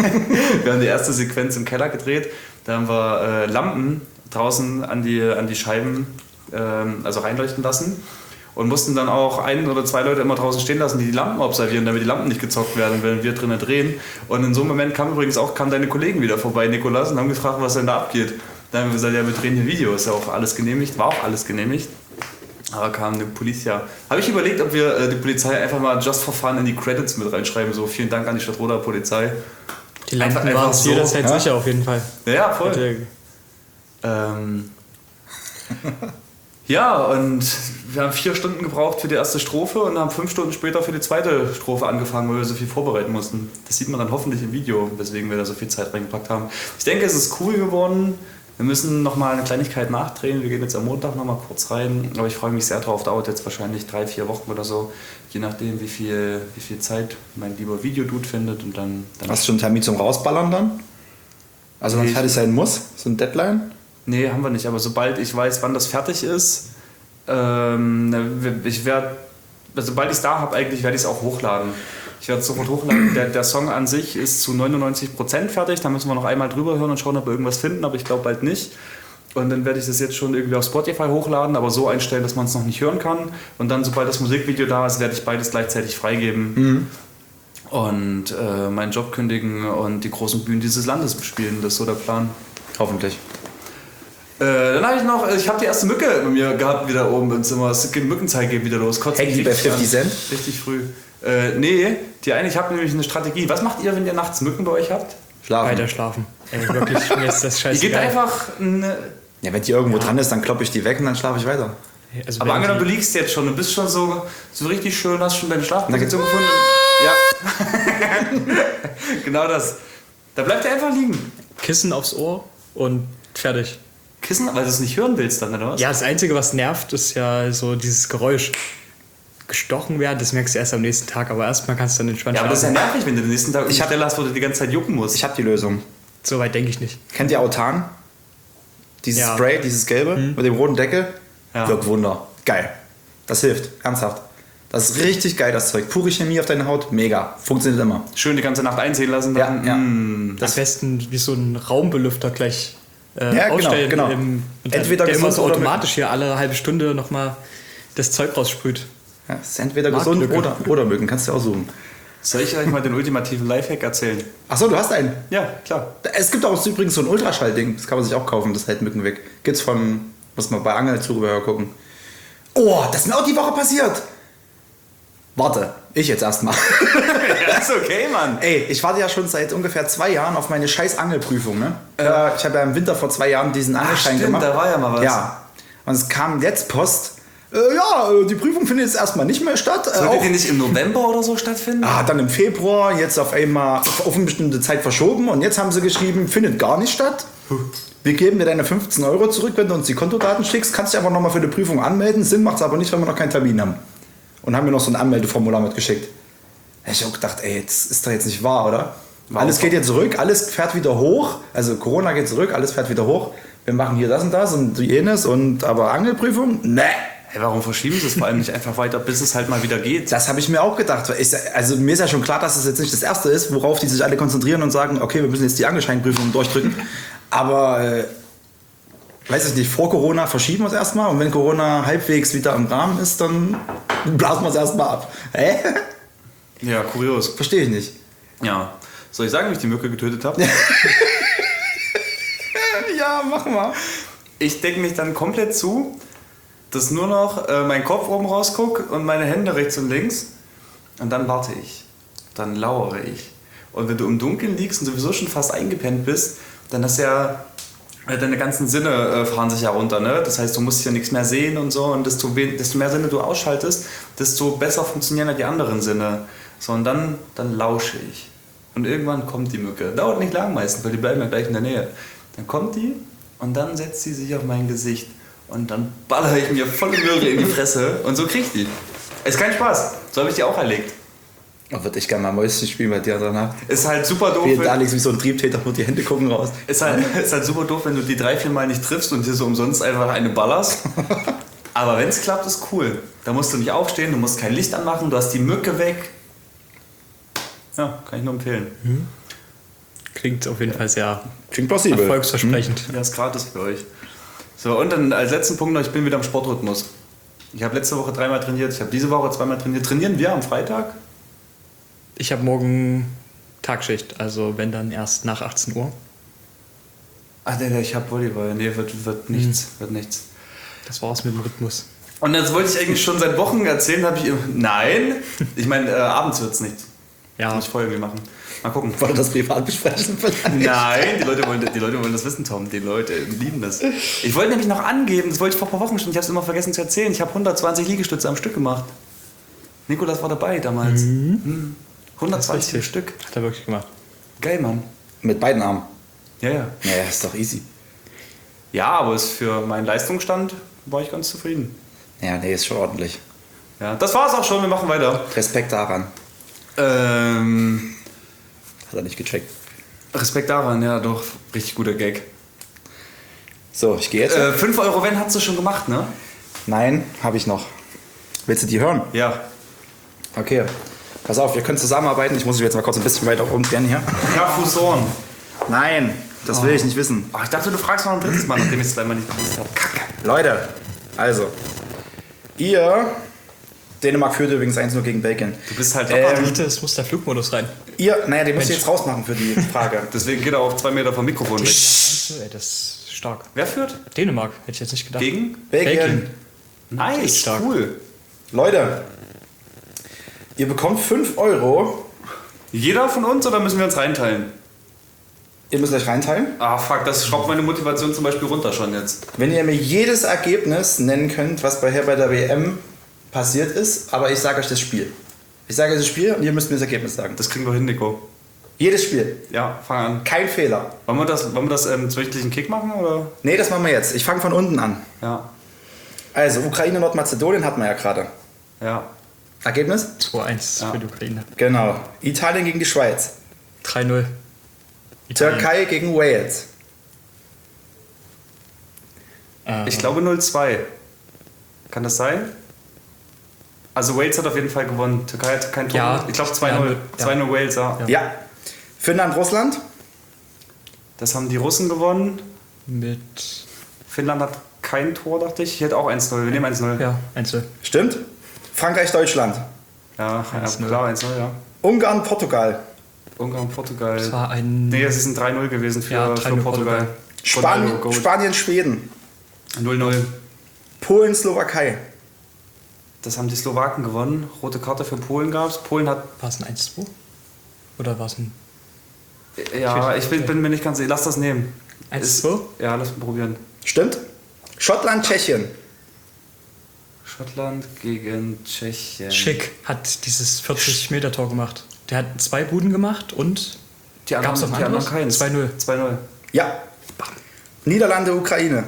Sequenz im Keller gedreht. Da haben wir Lampen draußen an die Scheiben also reinleuchten lassen. Und mussten dann auch 1 oder 2 Leute immer draußen stehen lassen, die Lampen observieren, damit die Lampen nicht gezockt werden, wenn wir drinnen drehen. Und in so einem Moment kamen deine Kollegen wieder vorbei, Nikolas, und haben gefragt, was denn da abgeht. Dann haben wir gesagt, ja, wir drehen hier Video, ist ja auch alles genehmigt, war auch alles genehmigt. Aber kam eine Polizei. Habe ich überlegt, ob wir die Polizei einfach mal just for fun in die Credits mit reinschreiben, so vielen Dank an die Stadtroder Polizei. Die Lampen Einfach waren es so, jederzeit ja? sicher auf jeden Fall. Ja, voll. Ja, und wir haben 4 Stunden gebraucht für die erste Strophe und haben 5 Stunden später für die zweite Strophe angefangen, weil wir so viel vorbereiten mussten. Das sieht man dann hoffentlich im Video, weswegen wir da so viel Zeit reingepackt haben. Ich denke, es ist cool geworden. Wir müssen nochmal eine Kleinigkeit nachdrehen. Wir gehen jetzt am Montag nochmal kurz rein. Aber ich freue mich sehr drauf. Dauert jetzt wahrscheinlich 3-4 Wochen oder so. Je nachdem, wie viel Zeit mein lieber Videodude findet. Und dann Hast du schon einen Termin zum Rausballern dann? Also wenn Nee, es fertig sein muss? So ein Deadline? Nee, haben wir nicht. Aber sobald ich weiß, wann das fertig ist, sobald ich es da habe, werde ich es auch hochladen. Ich werde es sofort hochladen. Der Song an sich ist zu 99% fertig. Da müssen wir noch einmal drüber hören und schauen, ob wir irgendwas finden. Aber ich glaube bald nicht. Und dann werde ich das jetzt schon irgendwie auf Spotify hochladen, aber so einstellen, dass man es noch nicht hören kann. Und dann, sobald das Musikvideo da ist, werde ich beides gleichzeitig freigeben. Und meinen Job kündigen und die großen Bühnen dieses Landes bespielen. Das ist so der Plan. Hoffentlich. Dann habe ich habe die erste Mücke bei mir gehabt wieder oben im Zimmer. Die Mückenzeit geht wieder los. Kotzt Hängt mich die bei richtig 50 an. Cent? Richtig früh. Ich habe nämlich eine Strategie. Was macht ihr, wenn ihr nachts Mücken bei euch habt? Schlafen. Weiter schlafen. Ey, wirklich, mir ist das Ihr gebt scheißegal. einfach Ja, wenn die irgendwo dran ist, dann kloppe ich die weg und dann schlafe ich weiter. Also aber wenn angenommen, du die- liegst jetzt schon und bist schon so richtig schön, hast schon deine Na, Schlafposition geht's- gefunden. Ja. Genau das. Da bleibt er einfach liegen. Kissen aufs Ohr und fertig. Kissen, weil du es nicht hören willst dann, oder was? Ja, das Einzige, was nervt, ist ja so dieses Geräusch. Gestochen werden, das merkst du erst am nächsten Tag, aber erstmal kannst du dann entspannt Ja, aber das ist ja schlafen. nervig, wenn du den nächsten Tag eine Stelle hast, wo du die ganze Zeit jucken musst. Ich habe die Lösung. So weit denke ich nicht. Kennt ihr Autan? Dieses Ja. Spray, dieses gelbe mit dem roten Deckel? Ja. Wirkt Wunder. Geil. Das hilft. Ernsthaft. Das ist richtig geil, das Zeug. Pure Chemie auf deine Haut. Mega. Funktioniert immer. Schön die ganze Nacht einziehen lassen. Dann. Ja, ja. Am besten wie so ein Raumbelüfter gleich ausstellen. genau. Entweder der immer gesund so oder automatisch hier alle halbe Stunde nochmal das Zeug raussprüht. Ja, ist entweder gesund oder mögen. Kannst du auch suchen. Soll ich euch mal den ultimativen Lifehack erzählen? Achso, du hast einen. Ja, klar. Es gibt auch übrigens so ein Ultraschallding. Das kann man sich auch kaufen. Das hält Mücken weg. Gibt's von, muss man bei Angelzubehör gucken. Oh, das ist mir auch die Woche passiert. Warte, ich jetzt erstmal. Ja, ist okay, Mann. Ey, ich warte ja schon seit ungefähr 2 Jahren auf meine scheiß Angelprüfung. Ne? Ich habe ja im Winter vor 2 Jahren diesen Angelschein stimmt, gemacht. da war ja mal was. Ja. Und es kam jetzt Post. Die Prüfung findet jetzt erstmal nicht mehr statt. Sollte die nicht im November oder so stattfinden? Dann im Februar, jetzt auf einmal auf eine bestimmte Zeit verschoben. Und jetzt haben sie geschrieben, findet gar nicht statt. Wir geben dir deine 15 € zurück, wenn du uns die Kontodaten schickst. Kannst dich aber nochmal für die Prüfung anmelden. Sinn macht es aber nicht, wenn wir noch keinen Termin haben. Und haben mir noch so ein Anmeldeformular mitgeschickt. Ich habe gedacht, ey, das ist doch jetzt nicht wahr, oder? Alles geht jetzt zurück, alles fährt wieder hoch. Also Corona geht zurück, alles fährt wieder hoch. Wir machen hier das und jenes und aber Angelprüfung? Nee. Hey, warum verschieben sie es vor allem nicht einfach weiter, bis es halt mal wieder geht? Das habe ich mir auch gedacht. Also mir ist ja schon klar, dass es jetzt nicht das Erste ist, worauf die sich alle konzentrieren und sagen, okay, wir müssen jetzt die Angelscheinprüfung durchdrücken. Aber, weiß ich nicht, vor Corona verschieben wir es erstmal und wenn Corona halbwegs wieder im Rahmen ist, dann blasen wir es erstmal ab. Hä? Ja, kurios. Verstehe ich nicht. Ja. Soll ich sagen, wie ich die Mücke getötet habe? Ja, mach mal. Ich decke mich dann komplett zu, dass nur noch mein Kopf oben rausguckt und meine Hände rechts und links. Und dann warte ich. Dann lauere ich. Und wenn du im Dunkeln liegst und sowieso schon fast eingepennt bist, dann hast du ja deine ganzen Sinne fahren sich ja runter. Ne? Das heißt, du musst ja nichts mehr sehen und so. Und desto mehr Sinne du ausschaltest, desto besser funktionieren ja die anderen Sinne. So, und dann lausche ich. Und irgendwann kommt die Mücke. Dauert nicht lang meistens, weil die bleiben ja gleich in der Nähe. Dann kommt die und dann setzt sie sich auf mein Gesicht. Und dann ballere ich mir volle Möhre in die Fresse und so krieg ich die. Ist kein Spaß. So habe ich die auch erlegt. Oh, würde ich gerne mal Mäuschen spielen bei dir danach. Ist halt super doof. Wie Alex wie so ein Triebtäter, nur die Hände gucken raus. Ist halt super doof, wenn du die 3-4 Mal nicht triffst und dir so umsonst einfach eine ballerst. Aber wenn es klappt, ist cool. Da musst du nicht aufstehen, du musst kein Licht anmachen, du hast die Mücke weg. Ja, kann ich nur empfehlen. Klingt auf jeden Fall sehr Klingt plausibel. erfolgsversprechend. Ja, ist gratis für euch. So, und dann als letzten Punkt noch, ich bin wieder im Sportrhythmus. Ich habe letzte Woche 3-mal trainiert, ich habe diese Woche 2-mal trainiert. Trainieren wir am Freitag? Ich habe morgen Tagschicht, also wenn dann erst nach 18 Uhr. Ach nee, ich habe Volleyball. Nee, wird nichts. Wird nichts. Das war's mit dem Rhythmus. Und das wollte ich eigentlich schon seit Wochen erzählen, habe ich... Nein! Ich meine, abends wird es nichts. Ja. Muss ich vorher irgendwie machen. Mal gucken. Wollen wir das privat besprechen? Nein, die Leute wollen das wissen, Tom. Die Leute lieben das. Ich wollte nämlich noch angeben, das wollte ich vor ein paar Wochen schon, ich habe es immer vergessen zu erzählen, ich habe 120 Liegestütze am Stück gemacht. Nikolas war dabei damals. 120 Stück. Hat er wirklich gemacht. Geil, Mann. Mit beiden Armen. Ja, ja. Naja, ist doch easy. Ja, aber ist für meinen Leistungsstand war ich ganz zufrieden. Ja, nee, ist schon ordentlich. Ja, das war's auch schon, wir machen weiter. Respekt daran. Hat er nicht gecheckt. Respekt daran, ja doch. Richtig guter Gag. So, ich gehe jetzt. 5 Euro wenn hast du schon gemacht, ne? Nein, habe ich noch. Willst du die hören? Ja. Okay. Pass auf, wir können zusammenarbeiten. Ich muss mich jetzt mal kurz ein bisschen weiter umdrehen hier. Carrefour. Nein, das will ich nicht wissen. Ach, ich dachte, du fragst noch ein drittes Mal, nachdem ich es zweimal nicht gewusst habe. Kacke. Leute, also, ihr... Dänemark führt übrigens 1-0 gegen Belgien. Du bist halt locker. Es muss der Flugmodus rein. Naja, den müsst ihr jetzt rausmachen für die Frage. Deswegen geht er auf 2 Meter vom Mikrofon weg. Ey, das ist stark. Wer führt? Dänemark, hätte ich jetzt nicht gedacht. Gegen? Belgien. Nice, Stark. cool. Leute, ihr bekommt 5 Euro. Jeder von uns oder müssen wir uns reinteilen? Ihr müsst euch reinteilen. Ah, fuck, das schraubt meine Motivation zum Beispiel runter schon jetzt. Wenn ihr mir jedes Ergebnis nennen könnt, was bei der WM passiert ist, aber ich sage euch das Spiel. Ich sage das Spiel und ihr müsst mir das Ergebnis sagen. Das kriegen wir hin, Nico. Jedes Spiel. Ja, fang an. Kein Fehler. Wollen wir das im wöchentlichen Kick machen, oder? Nee, das machen wir jetzt. Ich fange von unten an. Ja. Also, Ukraine, Nordmazedonien hatten wir ja gerade. Ja. Ergebnis? 2-1 für die Ukraine. Genau. Italien gegen die Schweiz. 3-0. Türkei gegen Wales. Ich glaube 0-2. Kann das sein? Also Wales hat auf jeden Fall gewonnen. Türkei hat kein Tor. Ja. Ich glaube 2-0. Ja. 2-0 Wales, ja. Ja. Finnland, Russland. Das haben die Russen gewonnen. Mit. Finnland hat kein Tor, dachte ich. Ich hätte auch 1-0. Wir nehmen 1-0. Ja, 1-0. Stimmt. Frankreich, Deutschland. Ja, 1-0. klar, 1-0, ja. Ungarn, Portugal. Ungarn, Portugal. Das war ein. Nee, es ist ein 3-0 gewesen für, Ja, 3-0 für Portugal. Spanien, Schweden. 0-0. Polen, Slowakei. Das haben die Slowaken gewonnen. Rote Karte für Polen gab es. Polen hat... War es ein 1-2? Oder war es ein. Ja, ich bin mir nicht ganz sicher. Lass das nehmen. 1-2? Ja, lass mal probieren. Stimmt. Schottland, Tschechien. Schottland gegen Tschechien. Schick hat dieses 40-Meter-Tor gemacht. Der hat 2 Buden gemacht und. Die anderen, Gab's noch ein die anderen anderes? keins. 2-0. 2-0. Ja. Niederlande, Ukraine.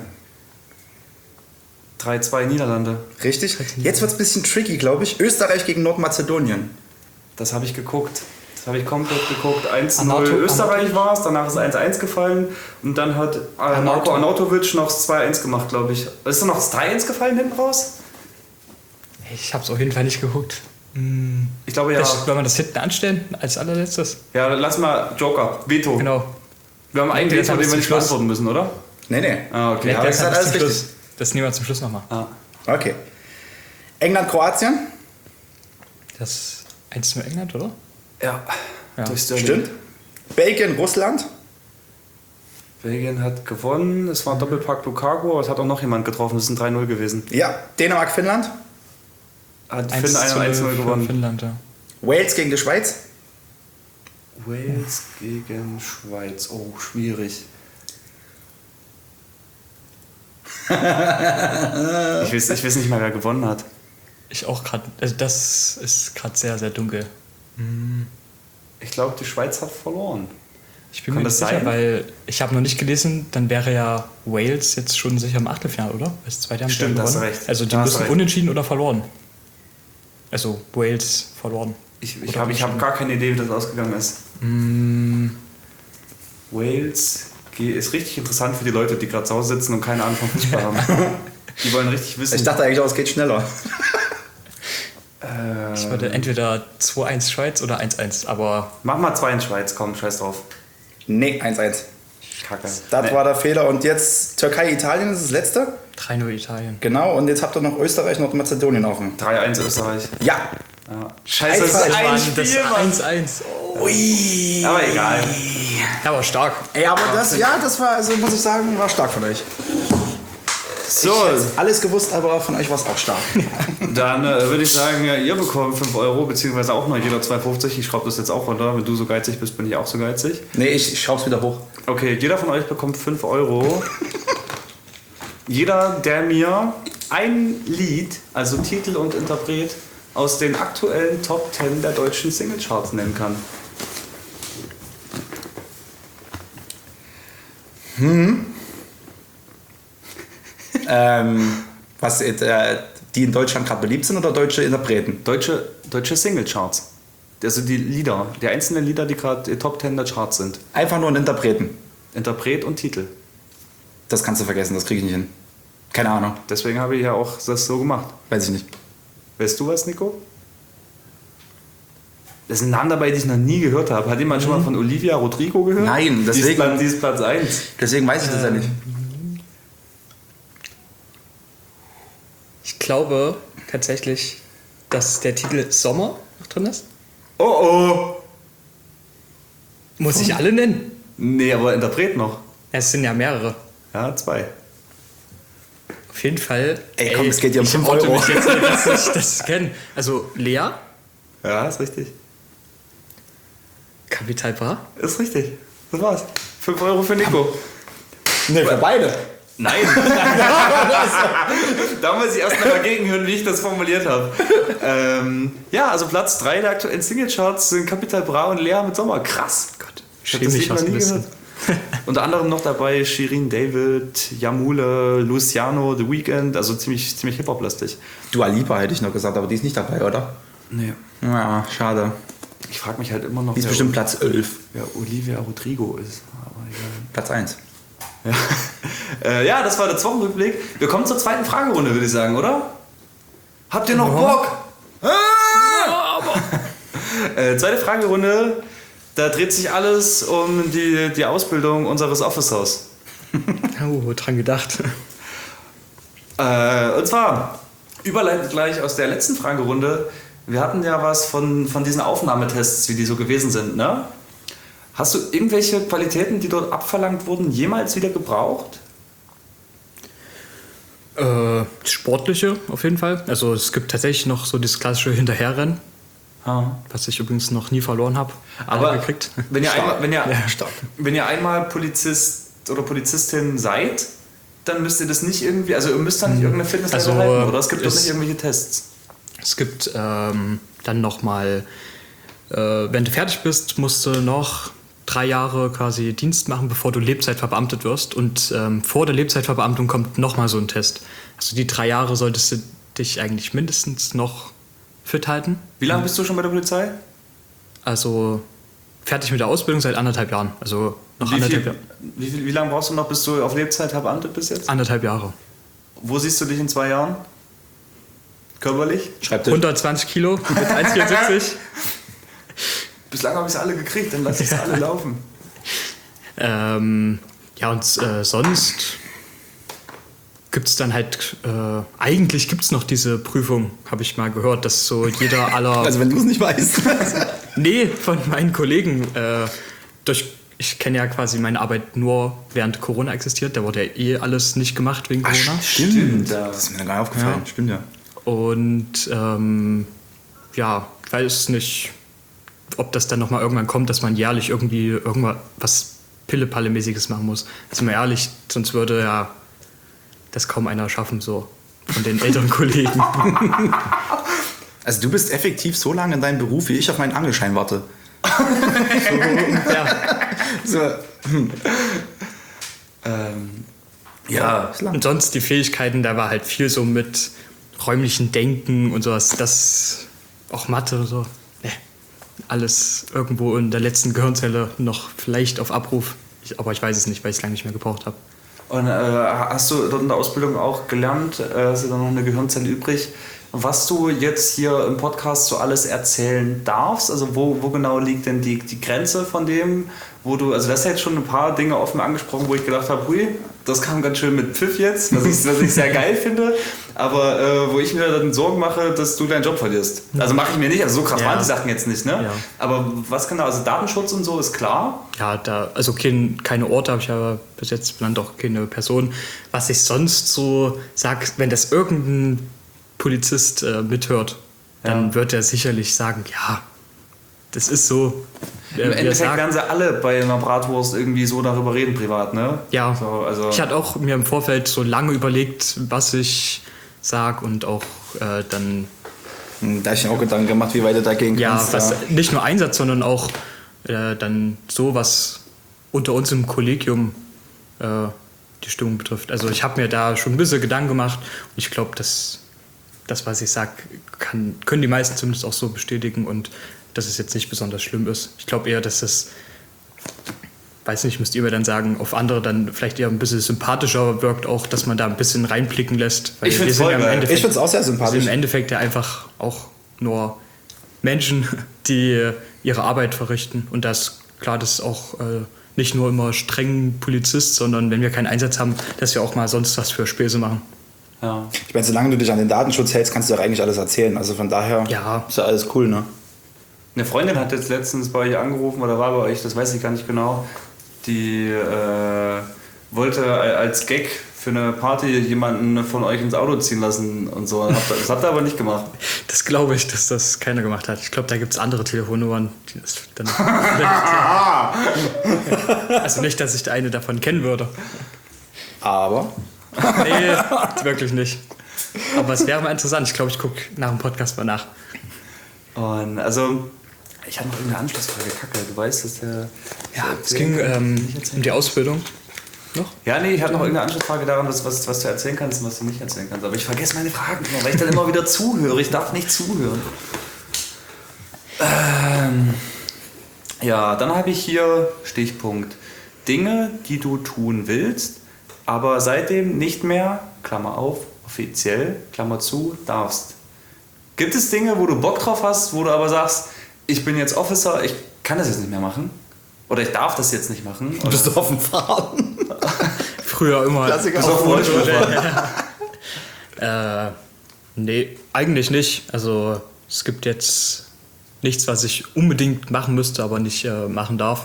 3-2 Niederlande. Richtig. Jetzt wird es ein bisschen tricky, glaube ich. Österreich gegen Nordmazedonien. Das habe ich geguckt. Das habe ich komplett geguckt. 1-0 Arnautovic. Österreich war es, danach ist 1-1 gefallen und dann hat Marko Arnautovic noch das 2-1 gemacht, glaube ich. Ist da noch das 3-1 gefallen hinten raus? Ich hab's auf jeden Fall nicht geguckt. Ich glaube ja. Wollen wir das hinten anstellen als allerletztes? Ja, lass mal Joker, Veto. Genau. Wir haben einen Nee, Veto, das den wir zum nicht Schluss. beantworten müssen, oder? Nee. Ah, okay. Ja, das ist alles zum richtig. Schluss. Das nehmen wir zum Schluss nochmal. Ah. Okay. England, Kroatien. Das 1 für England, oder? Ja. Ja. Durch Sterling. Stimmt. Belgien, Russland. Belgien hat gewonnen. Es war ein Doppelpack Lukaku, aber es hat auch noch jemand getroffen. Das ist ein 3-0 gewesen. Ja. Dänemark, Finnland. Hat Finn 1-0 gewonnen. Finnland, ja. Wales gegen die Schweiz. Wales gegen Schweiz. Oh, schwierig. Ich weiß nicht mal, wer gewonnen hat. Ich auch gerade. Also das ist gerade sehr, sehr dunkel. Ich glaube, die Schweiz hat verloren. Ich bin Kann mir das nicht sicher, sein? weil ich habe noch nicht gelesen, dann wäre ja Wales jetzt schon sicher im Achtelfinale, oder? Das zweite haben sie Stimmt, ja da hast du gewonnen. recht. Also die Da hast du müssen recht. unentschieden oder verloren. Also Wales verloren. Ich Oder habe gar keine Idee, wie das ausgegangen ist. Wales ist richtig interessant für die Leute, die gerade zu Hause sitzen und keine Ahnung vom Fußball haben. Die wollen richtig wissen. Ich dachte eigentlich auch, es geht schneller. Ich würde entweder 2-1 Schweiz oder 1-1, aber Mach mal 2 in Schweiz, komm, scheiß drauf. Nee, 1-1. Kacke. Das war der Fehler. Und jetzt Türkei, Italien ist das letzte. 3-0 Italien. Genau. Und jetzt habt ihr noch Österreich, Nordmazedonien offen. 3-1 Österreich. Ja. Ja. Scheiße, das ist Einfach ein Das Spiel, Mann. 1-1. Ui. Aber egal. Ja, aber stark. Ey, aber das war, also muss ich sagen, war stark von euch. So, Alles gewusst, aber von euch war es auch stark. dann würde ich sagen, ihr bekommt 5 Euro, beziehungsweise auch noch jeder 2,50. Ich schraube das jetzt auch runter. Wenn du so geizig bist, bin ich auch so geizig. Nee, ich schraub's wieder hoch. Okay, jeder von euch bekommt 5 Euro. Jeder, der mir ein Lied, also Titel und Interpret, aus den aktuellen Top 10 der deutschen Singlecharts nennen kann. Was die in Deutschland gerade beliebt sind oder deutsche Interpreten? Deutsche Singlecharts. Also die Lieder, die einzelnen Lieder, die gerade Top 10 der Charts sind. Einfach nur ein Interpreten. Interpret und Titel. Das kannst du vergessen, das kriege ich nicht hin. Keine Ahnung, Deswegen habe ich ja auch das so gemacht. weiß ich nicht. Weißt du was, Nico? Das ist ein Name dabei, den ich noch nie gehört habe. Hat jemand schon mal von Olivia Rodrigo gehört? Nein, deswegen- Die ist Platz 1. Deswegen weiß ich das ja nicht. Ich glaube tatsächlich, dass der Titel Sommer noch drin ist. Oh oh! Muss ich alle nennen? Nee, aber Interpret noch. Es sind ja mehrere. Ja, 2. Auf jeden Fall. Ey, komm, es geht ja um ich 5 erwarte Euro. mich jetzt nicht, dass ich das kenne. Also Lea, Ja, ist richtig. Capital Bra. Ist richtig. Das war's. 5 Euro für Nico. Nee, für beide. Nein. Da muss ich erst mal dagegen hören, wie ich das formuliert habe. Ja, also Platz 3 der aktuellen Singlecharts sind Capital Bra und Lea mit Sommer. Krass. Gott, Ich habe das Lied noch nie gehört. Unter anderem noch dabei Shirin David, Yamule, Luciano, The Weeknd, also ziemlich Hip-Hop-lastig. Dua Lipa hätte ich noch gesagt, aber die ist nicht dabei, oder? Nee. Ja, schade. Ich frage mich halt immer noch, Die ist bestimmt Platz 11. wer Olivia Rodrigo ist. Aber egal. Platz 1. Ja. Ja, das war der Wochenrückblick. Wir kommen zur zweiten Fragerunde, würde ich sagen, oder? Habt ihr noch Bock? Zweite Fragerunde. Da dreht sich alles um die Ausbildung unseres Officers. Oh, dran gedacht. Und zwar, überleitet gleich aus der letzten Fragerunde. Wir hatten ja was von diesen Aufnahmetests, wie die so gewesen sind, ne? Hast du irgendwelche Qualitäten, die dort abverlangt wurden, jemals wieder gebraucht? Sportliche auf jeden Fall. Also es gibt tatsächlich noch so das klassische Hinterherrennen, was ich übrigens noch nie verloren habe. Aber gekriegt. wenn ihr einmal Polizist oder Polizistin seid, dann müsst ihr das nicht irgendwie, also ihr müsst dann nicht irgendeine Fitnesslevel halten, oder? Es gibt doch nicht irgendwelche Tests. Es gibt dann nochmal, wenn du fertig bist, musst du noch 3 Jahre quasi Dienst machen, bevor du Lebzeitverbeamtet wirst. Und vor der Lebzeitverbeamtung kommt nochmal so ein Test. Also die 3 Jahre solltest du dich eigentlich mindestens noch fit halten. Wie lange bist du schon bei der Polizei? Also fertig mit der Ausbildung seit 1,5 Jahren. Also noch 1,5 Jahre. Wie lange brauchst du noch, bis du auf Lebzeit verbeamtet bist jetzt? 1,5 Jahre. Wo siehst du dich in 2 Jahren? Körperlich? Schreibtisch. 120 Kilo mit 1,74. Bislang habe ich es alle gekriegt, dann lass ich es alle laufen. Ja, und sonst gibt es dann halt, eigentlich gibt es noch diese Prüfung, habe ich mal gehört, dass so jeder aller... Also wenn du es nicht weißt. Nee, von meinen Kollegen. Ich kenne ja quasi meine Arbeit nur während Corona existiert. Da wurde ja eh alles nicht gemacht wegen Corona. Stimmt. Das ist mir gar nicht aufgefallen. Ja. Stimmt, ja. Und ja, ich weiß nicht, ob das dann nochmal irgendwann kommt, dass man jährlich irgendwie irgendwas Pille-Palle-mäßiges machen muss. Also mal ehrlich, sonst würde ja das kaum einer schaffen, so von den älteren Kollegen. Also du bist effektiv so lange in deinem Beruf, wie ich auf meinen Angelschein warte. Ja. Und sonst die Fähigkeiten, da war halt viel so mit räumlichen Denken und sowas, das auch Mathe und so. Nee, alles irgendwo in der letzten Gehirnzelle noch vielleicht auf Abruf. Aber ich weiß es nicht, weil ich es lange nicht mehr gebraucht habe. Und hast du dort in der Ausbildung auch gelernt, hast du da noch eine Gehirnzelle übrig, was du jetzt hier im Podcast so alles erzählen darfst? Also wo genau liegt denn die Grenze von dem, wo du, also das ist jetzt schon ein paar Dinge offen angesprochen, wo ich gedacht habe, hui, das kam ganz schön mit Pfiff jetzt, was ich sehr geil finde, aber wo ich mir dann Sorgen mache, dass du deinen Job verlierst. Also mache ich mir nicht, also so krass waren die Sachen jetzt nicht, ne? Ja. Aber was genau, also Datenschutz und so ist klar? Ja, also keine Orte habe ich ja bis jetzt benannt, auch keine Person. Was ich sonst so sage, wenn das irgendein Polizist mithört, dann wird er sicherlich sagen, ja, das ist so. Im Endeffekt werden sie alle bei einer Bratwurst irgendwie so darüber reden, privat, ne? Ja, so, also ich hatte auch mir im Vorfeld so lange überlegt, was ich sage und auch dann... Da habe ich mir auch Gedanken gemacht, wie weit du dagegen kannst. Ja, nicht nur Einsatz, sondern auch dann so, was unter uns im Kollegium die Stimmung betrifft. Also ich habe mir da schon ein bisschen Gedanken gemacht und ich glaube, das, was ich sage, können die meisten zumindest auch so bestätigen und dass es jetzt nicht besonders schlimm ist. Ich glaube eher, dass es, weiß nicht, müsst ihr mir dann sagen, auf andere dann vielleicht eher ein bisschen sympathischer wirkt, auch, dass man da ein bisschen reinblicken lässt. Weil ich finde es auch sehr sympathisch. Wir sind im Endeffekt ja einfach auch nur Menschen, die ihre Arbeit verrichten. Und das, klar, das ist auch nicht nur immer streng Polizist, sondern wenn wir keinen Einsatz haben, dass wir auch mal sonst was für Späße machen. Ja. Ich meine, solange du dich an den Datenschutz hältst, kannst du doch eigentlich alles erzählen. Also von daher ist ja alles cool, ne? Eine Freundin hat jetzt letztens bei euch angerufen oder war bei euch, das weiß ich gar nicht genau, die wollte als Gag für eine Party jemanden von euch ins Auto ziehen lassen und so. Das habt ihr aber nicht gemacht. Das glaube ich, dass das keiner gemacht hat. Ich glaube, da gibt es andere Telefonnummern, die das dann also nicht, dass ich da eine davon kennen würde. Aber Nee, wirklich nicht. Aber es wäre mal interessant. Ich glaube, ich gucke nach dem Podcast mal nach. Und also, ich hatte noch irgendeine Anschlussfrage, Kacke. Du weißt, dass der... Ja, es ging um die Ausbildung. Noch? Ja, nee, ich hatte noch irgendeine Anschlussfrage daran, was du erzählen kannst und was du nicht erzählen kannst. Aber ich vergesse meine Fragen immer, weil ich dann immer wieder zuhöre. Ich darf nicht zuhören. Ja, dann habe ich hier Stichpunkt. Dinge, die du tun willst, aber seitdem nicht mehr, Klammer auf, offiziell, Klammer zu, darfst. Gibt es Dinge, wo du Bock drauf hast, wo du aber sagst, ich bin jetzt Officer, ich kann das jetzt nicht mehr machen? Oder ich darf das jetzt nicht machen? du bist auf dem Fahren. Früher immer. Klassiker. Bist du auf Nee, eigentlich nicht. Also es gibt jetzt nichts, was ich unbedingt machen müsste, aber nicht machen darf.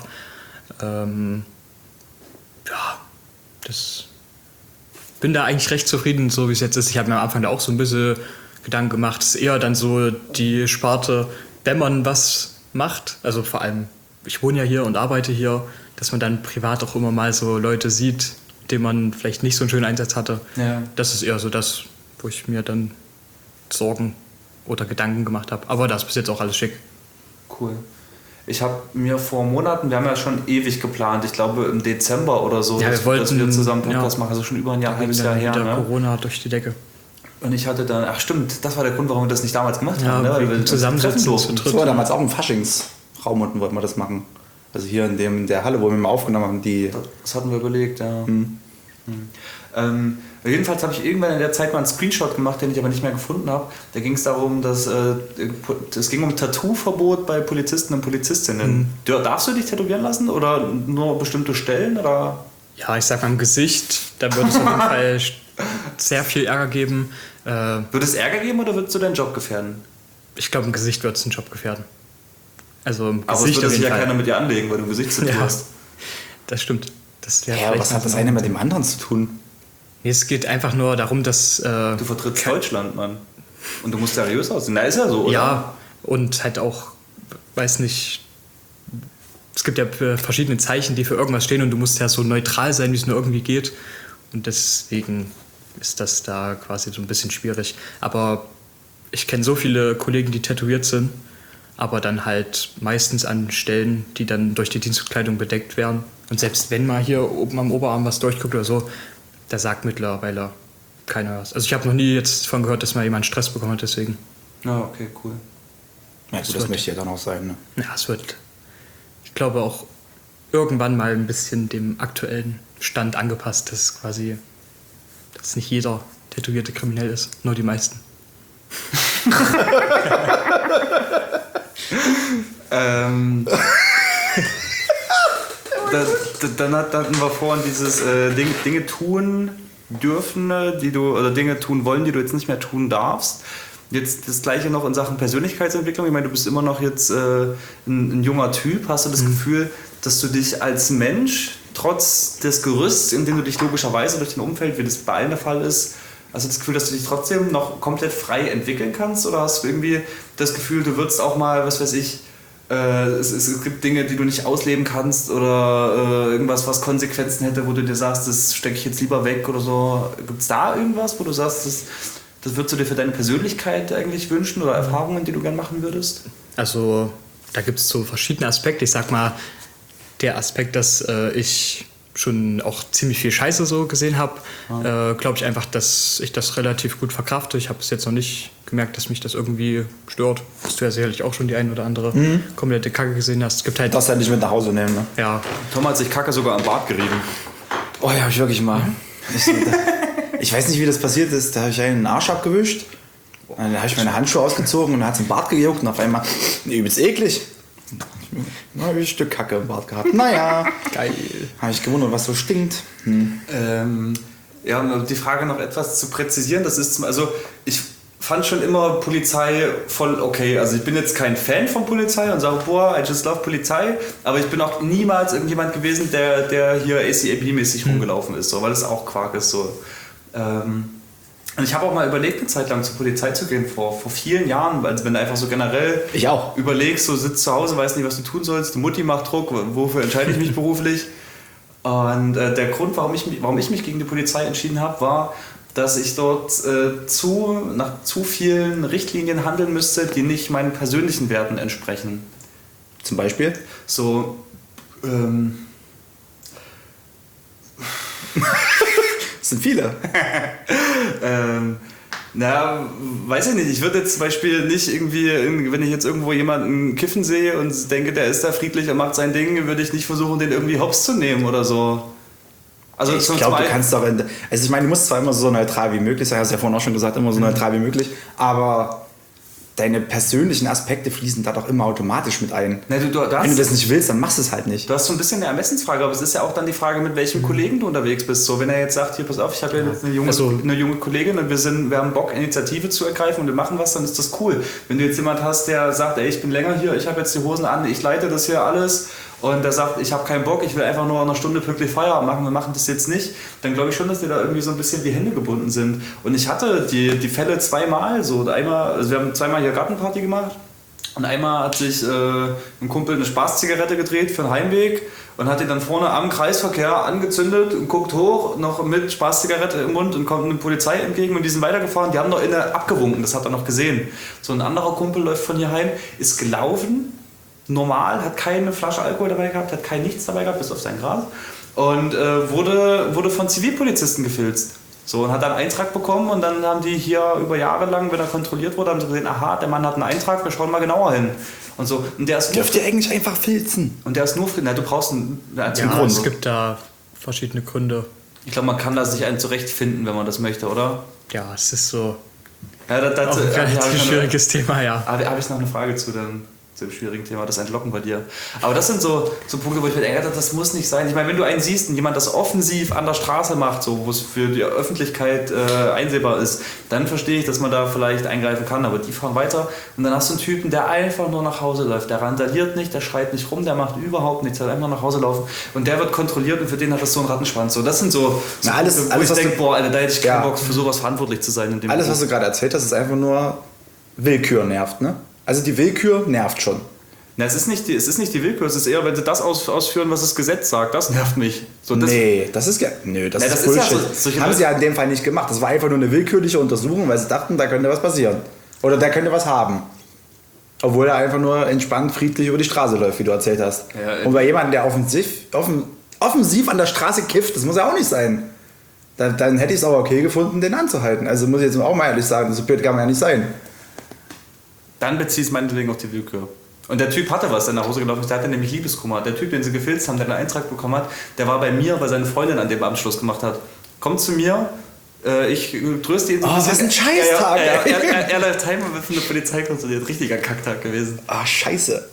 Bin da eigentlich recht zufrieden, so wie es jetzt ist. Ich habe mir am Anfang da auch so ein bisschen Gedanken gemacht. Es ist eher dann so die Sparte, wenn man was macht, also vor allem, ich wohne ja hier und arbeite hier, dass man dann privat auch immer mal so Leute sieht, denen man vielleicht nicht so einen schönen Einsatz hatte. Ja. Das ist eher so das, wo ich mir dann Sorgen oder Gedanken gemacht habe. Aber das ist bis jetzt auch alles schick. Cool. Ich habe mir vor Monaten, wir haben ja schon ewig geplant, ich glaube im Dezember oder so, Ja, dass wir zusammen Podcast machen, also schon über ein halbes Jahr her. Wieder Ne? Corona durch die Decke. Und ich hatte dann, ach stimmt, das war der Grund, warum wir das nicht damals gemacht haben, ne? wegen Weil wir uns Zusammensitzen treffen durften. zu dritt. Das war damals auch im Faschingsraum unten, wollten wir das machen. Also hier in der Halle, wo wir mal aufgenommen haben, die... Das hatten wir überlegt, ja. Jedenfalls habe ich irgendwann in der Zeit mal einen Screenshot gemacht, den ich aber nicht mehr gefunden habe. Da ging es darum, dass es ging um Tattoo-Verbot bei Polizisten und Polizistinnen. Darfst du dich tätowieren lassen oder nur bestimmte Stellen? Oder? Ja, ich sag mal im Gesicht, da wird es auf jeden Fall sehr viel Ärger geben. Wird es Ärger geben oder würdest du deinen Job gefährden? Ich glaube, im Gesicht wird es den Job gefährden. Also im Aber es Gesicht würde auf sich jeden ja Fall. keiner mit dir anlegen, weil du ein Gesichtstattoo Ja. hast. Das stimmt. Das wäre Ja, aber was hat das eine mit dem anderen zu tun? Nee, es geht einfach nur darum, dass... Du vertrittst Deutschland, Mann. Und du musst seriös aussehen. Na, ist ja so, oder? Ja, und halt auch, weiß nicht, es gibt ja verschiedene Zeichen, die für irgendwas stehen und du musst ja so neutral sein, wie es nur irgendwie geht. Und deswegen ist das da quasi so ein bisschen schwierig. Aber ich kenne so viele Kollegen, die tätowiert sind, aber dann halt meistens an Stellen, die dann durch die Dienstkleidung bedeckt werden. Und selbst wenn mal hier oben am Oberarm was durchguckt oder so, da sagt mittlerweile keiner was. Also ich habe noch nie jetzt von gehört, dass mal jemand Stress bekommen hat, deswegen. Ja, okay, cool. Ja, gut, das möchte ja dann auch sein. Ne? Ja, es wird, ich glaube, auch irgendwann mal ein bisschen dem aktuellen Stand angepasst, dass quasi, dass nicht jeder Tätowierte kriminell ist, nur die meisten. Dann hatten wir vorhin dieses Dinge tun dürfen, oder Dinge tun wollen, die du jetzt nicht mehr tun darfst. Jetzt das Gleiche noch in Sachen Persönlichkeitsentwicklung. Ich meine, du bist immer noch jetzt ein junger Typ. Hast du das Gefühl, dass du dich als Mensch, trotz des Gerüsts, in dem du dich logischerweise durch dein Umfeld, wie das bei allen der Fall ist, hast du das Gefühl, dass du dich trotzdem noch komplett frei entwickeln kannst? Oder hast du irgendwie das Gefühl, du würdest auch mal, was weiß ich, es gibt Dinge, die du nicht ausleben kannst oder irgendwas, was Konsequenzen hätte, wo du dir sagst, das stecke ich jetzt lieber weg oder so. Gibt es da irgendwas, wo du sagst, das würdest du dir für deine Persönlichkeit eigentlich wünschen oder Erfahrungen, die du gern machen würdest? Also da gibt es so verschiedene Aspekte. Ich sag mal, der Aspekt, dass ich schon auch ziemlich viel Scheiße so gesehen habe, glaube ich einfach, dass ich das relativ gut verkrafte. Ich habe es jetzt noch nicht gemerkt, dass mich das irgendwie stört. Hast du ja sicherlich auch schon die ein oder andere komplette Kacke gesehen hast. Es gibt halt, Das halt nicht mit nach Hause nehmen, ne? ja, Tom hat sich Kacke sogar am Bart gerieben. Oh ja, hab ich wirklich mal. Ich weiß nicht, wie das passiert ist. Da habe ich einen den Arsch abgewischt. Dann habe ich meine Handschuhe ausgezogen und dann hat es im Bart gejuckt und auf einmal übelst eklig. Na, hab ich ein Stück Kacke im Bart gehabt. Naja, geil. habe ich gewundert, was so stinkt. Ja, um die Frage noch etwas zu präzisieren, das ist, also ich fand schon immer Polizei voll okay. Also ich bin jetzt kein Fan von Polizei und sage, boah, I just love Polizei, aber ich bin auch niemals irgendjemand gewesen, der hier ACAB-mäßig rumgelaufen ist, so, weil das auch Quark ist. So. Und ich habe auch mal überlegt, eine Zeit lang zur Polizei zu gehen, vor vielen Jahren, weil wenn du einfach so generell Ich auch. überlegst, so sitzt zu Hause, weißt nicht, was du tun sollst, die Mutti macht Druck, wofür entscheide ich mich beruflich? Und der Grund, warum ich mich gegen die Polizei entschieden habe, war, dass ich dort nach zu vielen Richtlinien handeln müsste, die nicht meinen persönlichen Werten entsprechen. Zum Beispiel? So, Das sind viele. Weiß ich nicht. Ich würde jetzt zum Beispiel nicht irgendwie, wenn ich jetzt irgendwo jemanden kiffen sehe und denke, der ist da friedlich und macht sein Ding, würde ich nicht versuchen, den irgendwie hops zu nehmen oder so. Also ich glaube, du kannst doch... Also ich meine, du musst zwar immer so neutral wie möglich sein, hast du ja vorhin auch schon gesagt, immer so neutral wie möglich, aber deine persönlichen Aspekte fließen da doch immer automatisch mit ein. Wenn du das nicht willst, dann machst du es halt nicht. Du hast so ein bisschen eine Ermessensfrage, aber es ist ja auch dann die Frage, mit welchem Kollegen du unterwegs bist. So, wenn er jetzt sagt, hier, pass auf, ich habe ja jetzt eine junge Kollegin und wir haben Bock, Initiative zu ergreifen und wir machen was, dann ist das cool. Wenn du jetzt jemand hast, der sagt, ey, ich bin länger hier, ich habe jetzt die Hosen an, ich leite das hier alles und der sagt, ich habe keinen Bock, ich will einfach nur eine Stunde pünktlich Feierabend machen, wir machen das jetzt nicht, dann glaube ich schon, dass dir da irgendwie so ein bisschen die Hände gebunden sind. Und ich hatte die Fälle zweimal so. Einmal, also wir haben zweimal hier Gartenparty gemacht und einmal hat sich ein Kumpel eine Spaßzigarette gedreht für den Heimweg und hat die dann vorne am Kreisverkehr angezündet und guckt hoch, noch mit Spaßzigarette im Mund und kommt eine Polizei entgegen und die sind weitergefahren, die haben noch inne abgewunken, das hat er noch gesehen. So ein anderer Kumpel läuft von hier heim, ist gelaufen, normal, hat keine Flasche Alkohol dabei gehabt, hat kein nichts dabei gehabt, bis auf sein Gras und wurde von Zivilpolizisten gefilzt. So, und hat dann einen Eintrag bekommen und dann haben die hier über Jahre lang, wenn er kontrolliert wurde, haben sie gesehen, aha, der Mann hat einen Eintrag, wir schauen mal genauer hin. Und so. Und der ist dürft ihr eigentlich einfach filzen? Und der ist nur, du brauchst einen Grund. Es gibt da verschiedene Gründe. Ich glaube, man kann da sich einen zurechtfinden, wenn man das möchte, oder? Ja, es ist so ja, auch ein relativ schwieriges Thema, ja. Aber habe ich noch eine Frage zu dem schwierigen Thema, das Entlocken bei dir. Aber das sind so Punkte, wo ich mir denke, das muss nicht sein. Ich meine, wenn du einen siehst und jemand das offensiv an der Straße macht, so, wo es für die Öffentlichkeit einsehbar ist, dann verstehe ich, dass man da vielleicht eingreifen kann. Aber die fahren weiter und dann hast du einen Typen, der einfach nur nach Hause läuft. Der randaliert nicht, der schreit nicht rum, der macht überhaupt nichts, der will einfach nach Hause laufen und der wird kontrolliert und für den hat das so einen Rattenschwanz. So, das sind so alles, Punkte, wo ich denke, boah, Alter, da hätte ich keinen Bock, für sowas verantwortlich zu sein. Alles, was du gerade erzählt hast, ist einfach nur Willkür nervt, ne? Also die Willkür nervt schon. Na, es ist nicht die Willkür, es ist eher, wenn sie das ausführen, was das Gesetz sagt, das nervt mich. So, das ist Bullshit. Ja so, haben sie ja in dem Fall nicht gemacht. Das war einfach nur eine willkürliche Untersuchung, weil sie dachten, da könnte was passieren. Oder der könnte was haben. Obwohl er einfach nur entspannt, friedlich über die Straße läuft, wie du erzählt hast. Ja, und bei jemandem, der offensiv an der Straße kifft, das muss ja auch nicht sein. Dann hätte ich es aber okay gefunden, den anzuhalten. Also muss ich jetzt auch mal ehrlich sagen, so blöd kann man ja nicht sein. Dann bezieht es meinetwegen auf die Willkür. Und der Typ hatte was, der nach Hause gelaufen ist, der hatte nämlich Liebeskummer. Der Typ, den sie gefilzt haben, der einen Eintrag bekommen hat, der war bei mir, weil seine Freundin an dem Abend Schluss gemacht hat. Kommt zu mir, ich tröste ihn so ein bisschen. Was ein Scheißtag! Er läuft heim und wird von der Polizei kontrolliert. Richtiger Kacktag gewesen. Scheiße.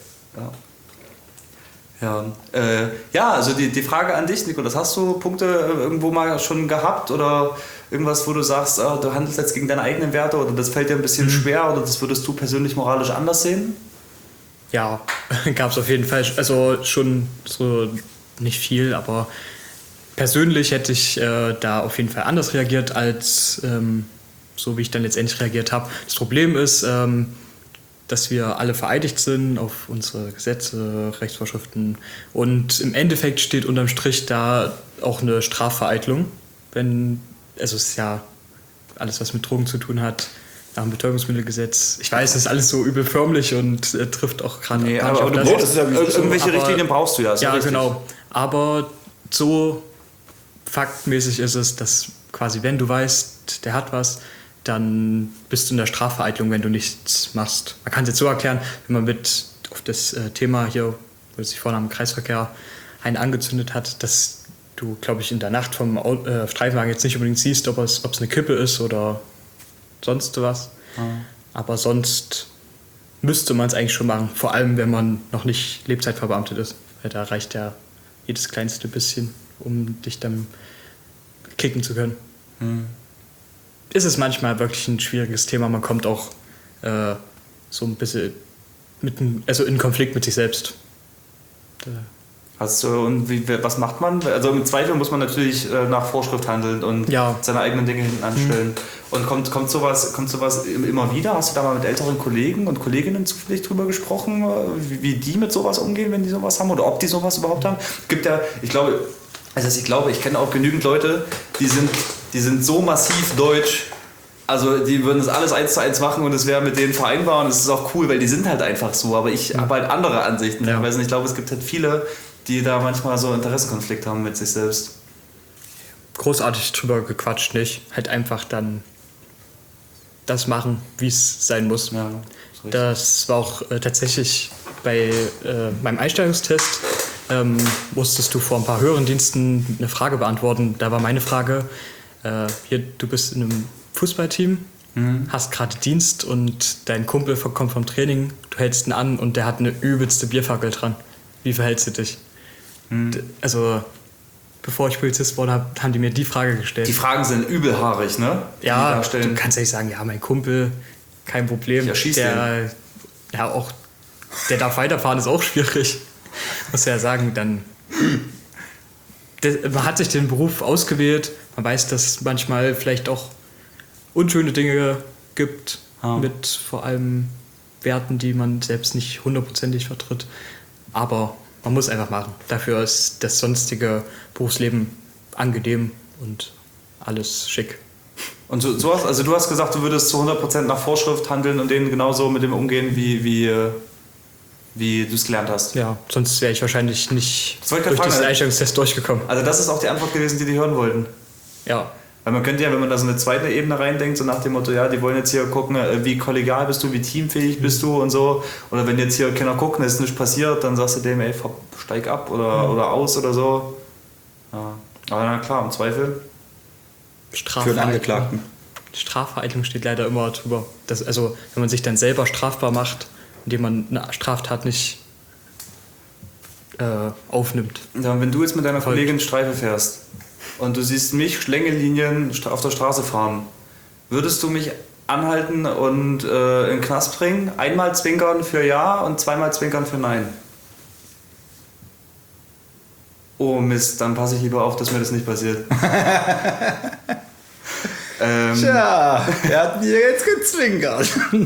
Ja, also die Frage an dich, Nico, hast du Punkte irgendwo mal schon gehabt oder irgendwas, wo du sagst, du handelst jetzt gegen deine eigenen Werte oder das fällt dir ein bisschen schwer oder das würdest du persönlich moralisch anders sehen? Ja, gab es auf jeden Fall. Also schon so nicht viel, aber persönlich hätte ich da auf jeden Fall anders reagiert, als so wie ich dann letztendlich reagiert habe. Das Problem ist, dass wir alle vereidigt sind auf unsere Gesetze, Rechtsvorschriften und im Endeffekt steht unterm Strich da auch eine Strafvereitlung. Es ist ja alles, was mit Drogen zu tun hat, nach dem Betäubungsmittelgesetz. Ich weiß, das ist alles so übel förmlich und trifft auch gerade nicht auf das. Irgendwelche Richtlinien brauchst du ja. Ja, genau. Aber so faktmäßig ist es, dass quasi, wenn du weißt, der hat was, dann bist du in der Strafvereitlung, wenn du nichts machst. Man kann es jetzt so erklären, wenn man mit auf das Thema hier, wo sich vorne am Kreisverkehr einen angezündet hat, dass du, glaube ich, in der Nacht vom Streifenwagen jetzt nicht unbedingt siehst, ob es eine Kippe ist oder sonst was. Aber sonst müsste man es eigentlich schon machen. Vor allem, wenn man noch nicht lebzeitverbeamtet ist. Weil da reicht ja jedes kleinste bisschen, um dich dann kicken zu können. Ist es manchmal wirklich ein schwieriges Thema. Man kommt auch so ein bisschen in Konflikt mit sich selbst. Was macht man? Also im Zweifel muss man natürlich nach Vorschrift handeln und seine eigenen Dinge hinten anstellen. Und kommt sowas immer wieder? Hast du da mal mit älteren Kollegen und Kolleginnen zufällig drüber gesprochen, wie die mit sowas umgehen, wenn die sowas haben oder ob die sowas überhaupt haben? Ich glaube, Also ich glaube, ich kenne auch genügend Leute, die sind so massiv deutsch, also die würden das alles 1:1 machen und es wäre mit denen vereinbar und es ist auch cool, weil die sind halt einfach so, aber ich habe halt andere Ansichten. Ja. Ich glaube, es gibt halt viele, die da manchmal so Interessenkonflikt haben mit sich selbst. Großartig drüber gequatscht nicht. Halt einfach dann das machen, wie es sein muss. Ja, ist richtig. Das war auch tatsächlich bei meinem Einstellungstest. Musstest du vor ein paar höheren Diensten eine Frage beantworten. Da war meine Frage, hier, du bist in einem Fußballteam, hast gerade Dienst und dein Kumpel kommt vom Training, du hältst ihn an und der hat eine übelste Bierfackel dran. Wie verhältst du dich? Also, bevor ich Polizist wurde, haben die mir die Frage gestellt. Die Fragen sind übelhaarig, ne? Ja, du kannst ja nicht sagen, ja, mein Kumpel, kein Problem. Ja, schieß der darf weiterfahren, ist auch schwierig. Muss ja sagen, dann. Man hat sich den Beruf ausgewählt, man weiß, dass es manchmal vielleicht auch unschöne Dinge gibt, mit vor allem Werten, die man selbst nicht hundertprozentig vertritt. Aber man muss einfach machen. Dafür ist das sonstige Berufsleben angenehm und alles schick. Und du hast gesagt, du würdest zu 100% nach Vorschrift handeln und denen genauso mit dem umgehen, wie du es gelernt hast. Ja, sonst wäre ich wahrscheinlich nicht durch fragen, diesen Einstellungstest durchgekommen. Also das ist auch die Antwort gewesen, die hören wollten. Ja. Weil man könnte ja, wenn man da so eine zweite Ebene reindenkt, so nach dem Motto, ja, die wollen jetzt hier gucken, wie kollegial bist du, wie teamfähig bist du und so. Oder wenn jetzt hier keiner gucken, es ist nichts passiert, dann sagst du dem, ey, steig ab oder aus oder so. Ja. Aber na klar, im Zweifel. Für den Angeklagten. Strafvereitlung steht leider immer drüber. Also, wenn man sich dann selber strafbar macht, indem man eine Straftat nicht aufnimmt. Ja, wenn du jetzt mit deiner Kollegin Streife fährst und du siehst mich Schlängelinien auf der Straße fahren, würdest du mich anhalten und in den Knast bringen? Einmal zwinkern für Ja und zweimal zwinkern für Nein. Oh Mist, dann passe ich lieber auf, dass mir das nicht passiert. Tja, er hat mir jetzt gezwinkert.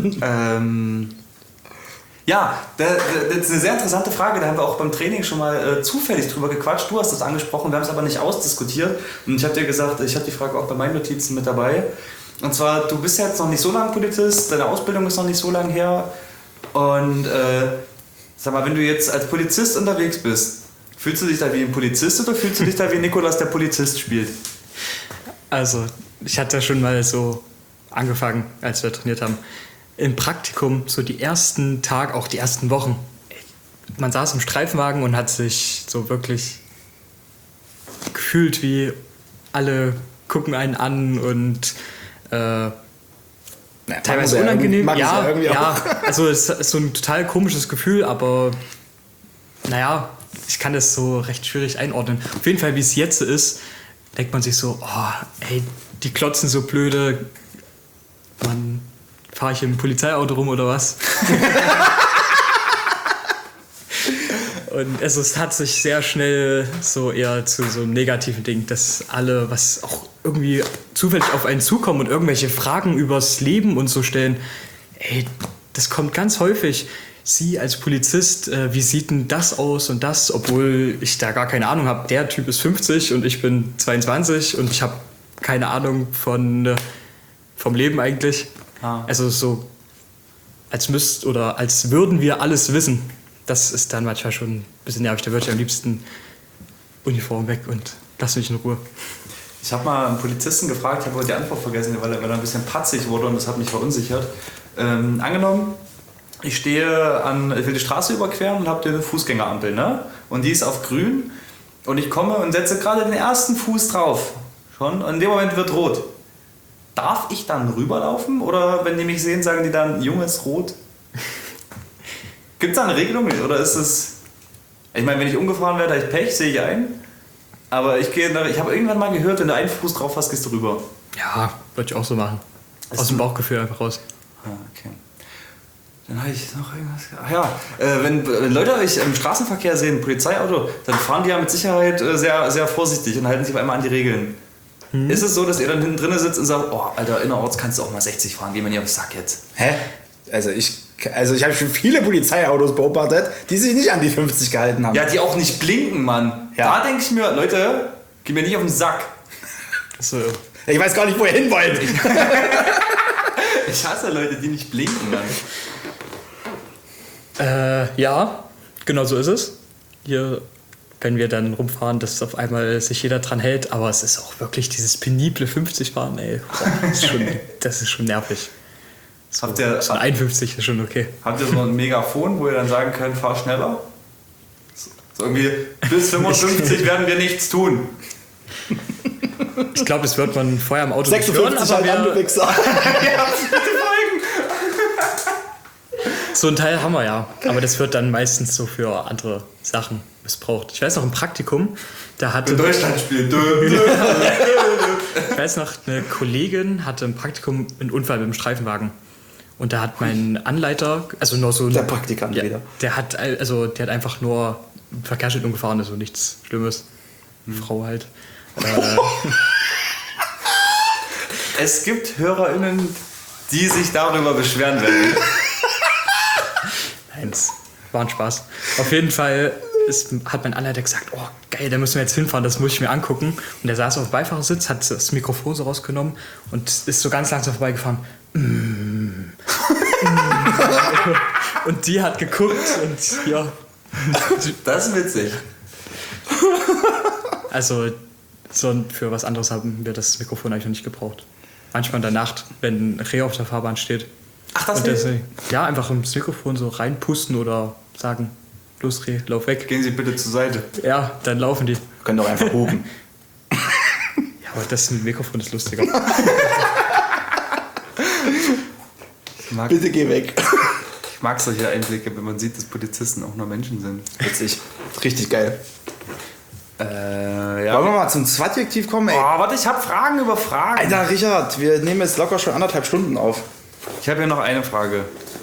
Ja, das ist eine sehr interessante Frage. Da haben wir auch beim Training schon mal zufällig drüber gequatscht. Du hast das angesprochen, wir haben es aber nicht ausdiskutiert. Und ich habe dir gesagt, ich habe die Frage auch bei meinen Notizen mit dabei. Und zwar, du bist jetzt noch nicht so lange Polizist, deine Ausbildung ist noch nicht so lange her. Und sag mal, wenn du jetzt als Polizist unterwegs bist, fühlst du dich da wie ein Polizist oder fühlst du dich da wie Nikolas, der Polizist spielt? Also, ich hatte ja schon mal so angefangen, als wir trainiert haben. Im Praktikum, so die ersten Tage, auch die ersten Wochen, man saß im Streifenwagen und hat sich so wirklich gefühlt, wie alle gucken einen an und teilweise unangenehm. Ja, also es ist so ein total komisches Gefühl, aber naja, ich kann das so recht schwierig einordnen. Auf jeden Fall, wie es jetzt ist, denkt man sich so, oh, ey, die klotzen so blöde, man... Fahre ich im Polizeiauto rum oder was? Und es hat sich sehr schnell so eher zu so einem negativen Ding, dass alle, was auch irgendwie zufällig auf einen zukommen und irgendwelche Fragen übers Leben und so stellen, ey, das kommt ganz häufig. Sie als Polizist, wie sieht denn das aus und das, obwohl ich da gar keine Ahnung habe. Der Typ ist 50 und ich bin 22 und ich habe keine Ahnung vom Leben eigentlich. Also so, als würden wir alles wissen. Das ist dann manchmal schon ein bisschen nervig. Da würde ich am liebsten Uniform weg und lass mich in Ruhe. Ich habe mal einen Polizisten gefragt, ich habe aber die Antwort vergessen, weil er ein bisschen patzig wurde und das hat mich verunsichert. Angenommen, ich will die Straße überqueren und habe eine Fußgängerampel, ne? Und die ist auf grün und ich komme und setze gerade den ersten Fuß drauf. Schon, und in dem Moment wird rot. Darf ich dann rüberlaufen oder wenn die mich sehen, sagen die dann, Junges, rot? Gibt es da eine Regelung oder ist es... Ich meine, wenn ich umgefahren werde, habe ich Pech, sehe ich ein. Aber ich habe irgendwann mal gehört, wenn du einen Fuß drauf hast, gehst du rüber. Ja, würde ich auch so machen. Aus dem Bauchgefühl einfach raus. Okay. Dann habe ich noch irgendwas... Ach ja, wenn Leute euch im Straßenverkehr sehen, Polizeiauto, dann fahren die ja mit Sicherheit sehr, sehr vorsichtig und halten sich auf einmal an die Regeln. Ist es so, dass ihr dann hinten drin sitzt und sagt, oh, Alter, innerorts kannst du auch mal 60 fahren, geh mir nicht auf den Sack jetzt. Hä? Also ich habe schon viele Polizeiautos beobachtet, die sich nicht an die 50 gehalten haben. Ja, die auch nicht blinken, Mann. Ja. Da denke ich mir, Leute, Geh mir nicht auf den Sack. So. Ich weiß gar nicht, wo ihr hin wollt. Ich hasse Leute, die nicht blinken dann. Ja, genau so ist es. Hier können wir dann rumfahren, dass auf einmal sich jeder dran hält, aber es ist auch wirklich dieses penible 50 fahren, ey. Boah, das ist schon nervig. So, Habt ihr, so ein 51 ist schon okay. habt ihr so ein Megafon, wo ihr dann sagen könnt, fahr schneller? So irgendwie, bis 55 werden wir nichts tun. Ich glaube, das wird man vorher im Auto nicht 56 hören, aber halt du Wichser. so ein Teil haben wir ja. Aber das wird dann meistens so für andere Sachen missbraucht. Ich weiß noch, im Praktikum, da hatte... In Deutschland spielt. Ich weiß noch, eine Kollegin hatte im Praktikum einen Unfall mit dem Streifenwagen. Und da hat mein Anleiter, also nur so... Der Praktikant wieder. Der hat einfach nur Verkehrsschildung gefahren, also nichts Schlimmes. Frau halt. Es gibt HörerInnen, die sich darüber beschweren werden. Nein, es war ein Spaß. Auf jeden Fall hat mein Anleiter gesagt, oh geil, da müssen wir jetzt hinfahren, das muss ich mir angucken. Und er saß auf dem Beifahrersitz, hat das Mikrofon so rausgenommen und ist so ganz langsam vorbeigefahren. Und die hat geguckt und ja. Das ist witzig. Also für was anderes haben wir das Mikrofon eigentlich noch nicht gebraucht. Manchmal in der Nacht, wenn ein Reh auf der Fahrbahn steht. Ach, das und ist ja, einfach ins Mikrofon so reinpusten oder sagen, los Reh, lauf weg. Gehen Sie bitte zur Seite. Ja, dann laufen die. Können doch einfach hupen. Ja, aber das Mikrofon ist lustiger. Bitte geh weg. Ich mag solche Einblicke, wenn man sieht, dass Polizisten auch nur Menschen sind. Witzig. Richtig geil. Ja. Wollen wir mal zum Adjektiv kommen, ey? Oh, warte, ich habe Fragen über Fragen. Alter, Richard, wir nehmen jetzt locker schon 1,5 Stunden auf. Ich habe hier noch eine Frage.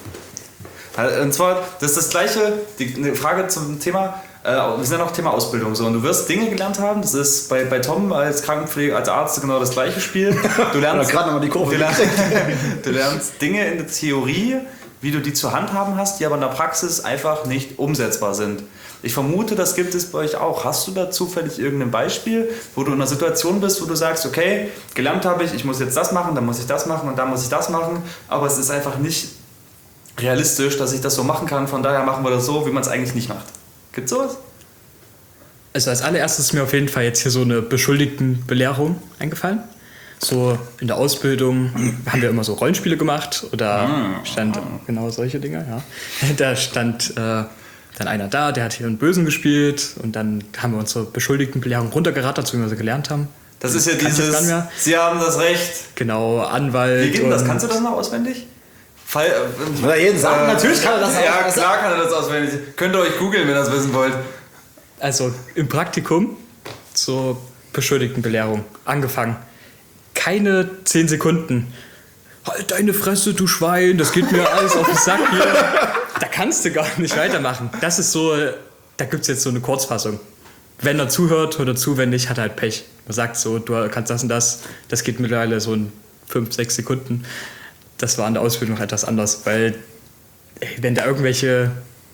Und zwar, das ist das gleiche, eine Frage zum Thema, wir sind ja noch Thema Ausbildung. So, und du wirst Dinge gelernt haben, das ist bei Tom als Krankenpfleger, als Arzt genau das gleiche Spiel. Du lernst gerade nochmal die Kurve. Du lernst Dinge in der Theorie, wie du die zu handhaben hast, die aber in der Praxis einfach nicht umsetzbar sind. Ich vermute, das gibt es bei euch auch. Hast du da zufällig irgendein Beispiel, wo du in einer Situation bist, wo du sagst, okay, gelernt habe ich muss jetzt das machen, dann muss ich das machen und dann muss ich das machen, aber es ist einfach nicht realistisch, dass ich das so machen kann, von daher machen wir das so, wie man es eigentlich nicht macht. Gibt's sowas? Also als allererstes ist mir auf jeden Fall jetzt hier so eine Beschuldigtenbelehrung eingefallen. So in der Ausbildung haben wir immer so Rollenspiele gemacht oder genau solche Dinge, ja. Da stand dann einer da, der hat hier einen Bösen gespielt und dann haben wir unsere Beschuldigtenbelehrung runtergerattert, so wie wir sie gelernt haben. Das ist ja dieses, Sie haben das Recht. Genau, Anwalt. Wie geht denn das? Kannst du das noch auswendig? Oder jeden sagen, natürlich kann er das Ja, klar kann er das auswendig. Könnt ihr euch googeln, wenn ihr das wissen wollt. Also im Praktikum zur Beschuldigtenbelehrung angefangen. Keine 10 Sekunden. Halt deine Fresse, du Schwein, das geht mir alles auf den Sack hier. Da kannst du gar nicht weitermachen. Das ist so, da gibt es jetzt so eine Kurzfassung. Wenn er zuhört, hört er zu, wenn nicht, hat er halt Pech. Man sagt so, du kannst das und das geht mittlerweile so in 5-6 Sekunden. Das war in der Ausbildung noch etwas anders, weil wenn da irgendwelche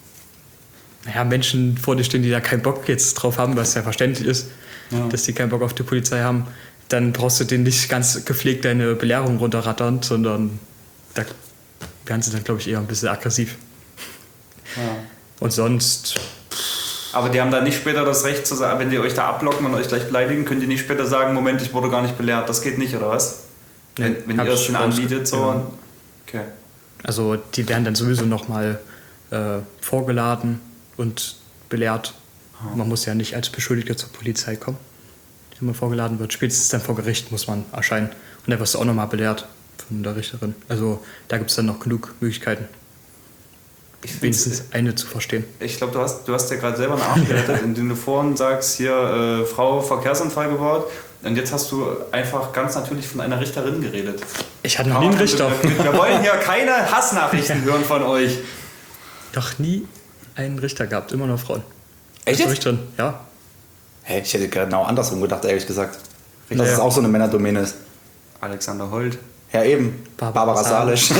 Menschen vor dir stehen, die da keinen Bock jetzt drauf haben, was ja verständlich ist, dass die keinen Bock auf die Polizei haben, dann brauchst du denen nicht ganz gepflegt deine Belehrung runterrattern, sondern da werden sie dann, glaube ich, eher ein bisschen aggressiv. Ja. Und sonst... Aber die haben da nicht später das Recht zu sagen, wenn die euch da abblocken und euch gleich beleidigen, könnt ihr nicht später sagen, Moment, ich wurde gar nicht belehrt. Das geht nicht, oder was? Wenn ihr das schon anbietet, so. Ja. Okay. Also die werden dann sowieso nochmal vorgeladen und belehrt. Man muss ja nicht als Beschuldigter zur Polizei kommen, wenn man vorgeladen wird. Spätestens dann vor Gericht muss man erscheinen. Und da wirst du auch nochmal belehrt von der Richterin. Also da gibt es dann noch genug Möglichkeiten, wenigstens eine zu verstehen. Ich glaube, du hast ja gerade selber einen Arsch gerettet, indem du vorhin sagst, hier Frau Verkehrsunfall gebaut. Und jetzt hast du einfach ganz natürlich von einer Richterin geredet. Ich hatte noch nie einen Richter. Wir wollen hier keine Hassnachrichten hören von euch. Doch nie einen Richter gehabt, immer nur Frauen. Echt jetzt? Richterin, ja. Hey, ich hätte genau andersrum gedacht, ehrlich gesagt. Dass es auch so eine Männerdomäne ist. Alexander Holt. Ja, eben. Barbara Salisch.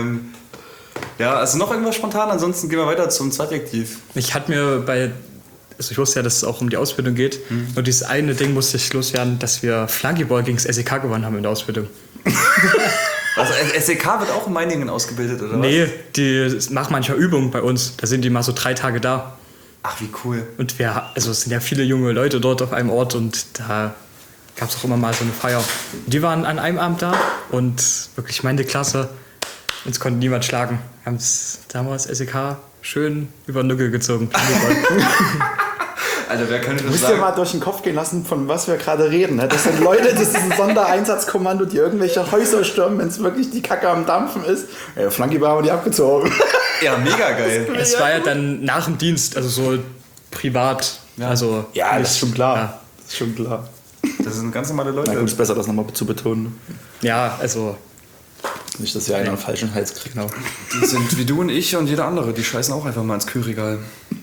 Ja, also noch irgendwas spontan, ansonsten gehen wir weiter zum Adjektiv. Ich hatte mir also ich wusste ja, dass es auch um die Ausbildung geht. Und dieses eine Ding musste ich loswerden, dass wir Flunkyball gegen das SEK gewonnen haben in der Ausbildung. Also SEK wird auch in Meiningen ausgebildet, oder was? Nee, die machen manchmal Übungen bei uns. Da sind die mal so 3 Tage da. Ach, wie cool. Und es sind ja viele junge Leute dort auf einem Ort und da gab es auch immer mal so eine Feier. Die waren an einem Abend da und wirklich meine Klasse, uns konnte niemand schlagen. Wir haben es damals SEK schön über den Nügel gezogen. Alter, wer könnte Du das musst dir sagen? mal durch den Kopf gehen lassen, von was wir gerade reden. Ne? Das sind Leute, das ist ein Sondereinsatzkommando, die irgendwelche Häuser stürmen, wenn es wirklich die Kacke am Dampfen ist. Ja, Flunkyball haben wir die abgezogen. Ja, mega geil. Es war ja dann nach dem Dienst, also so privat. Ja. Also Ja, das ist schon klar. Ja. Das ist schon klar. Das sind ganz normale Leute. Na gut, ist besser, das nochmal zu betonen. Ja, also Nicht, dass hier einer einen falschen Hals kriegt. genau. Die sind wie du und ich und jeder andere. Die scheißen auch einfach mal ins Kühlregal.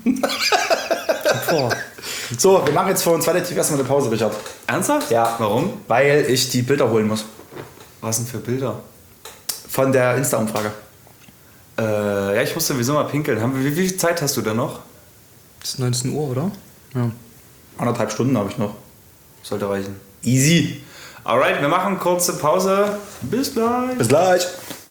Vor. So, wir machen jetzt vor uns relativ erstmal eine Pause, Richard. Ernsthaft? Ja. Warum? Weil ich die Bilder holen muss. Was denn für Bilder? Von der Insta-Umfrage. Ja, ich muss sowieso mal pinkeln. Wie viel Zeit hast du da noch? Das ist 19 Uhr, oder? Ja. 1,5 Stunden habe ich noch. Sollte reichen. Easy. Alright, wir machen kurze Pause. Bis gleich. Bis gleich.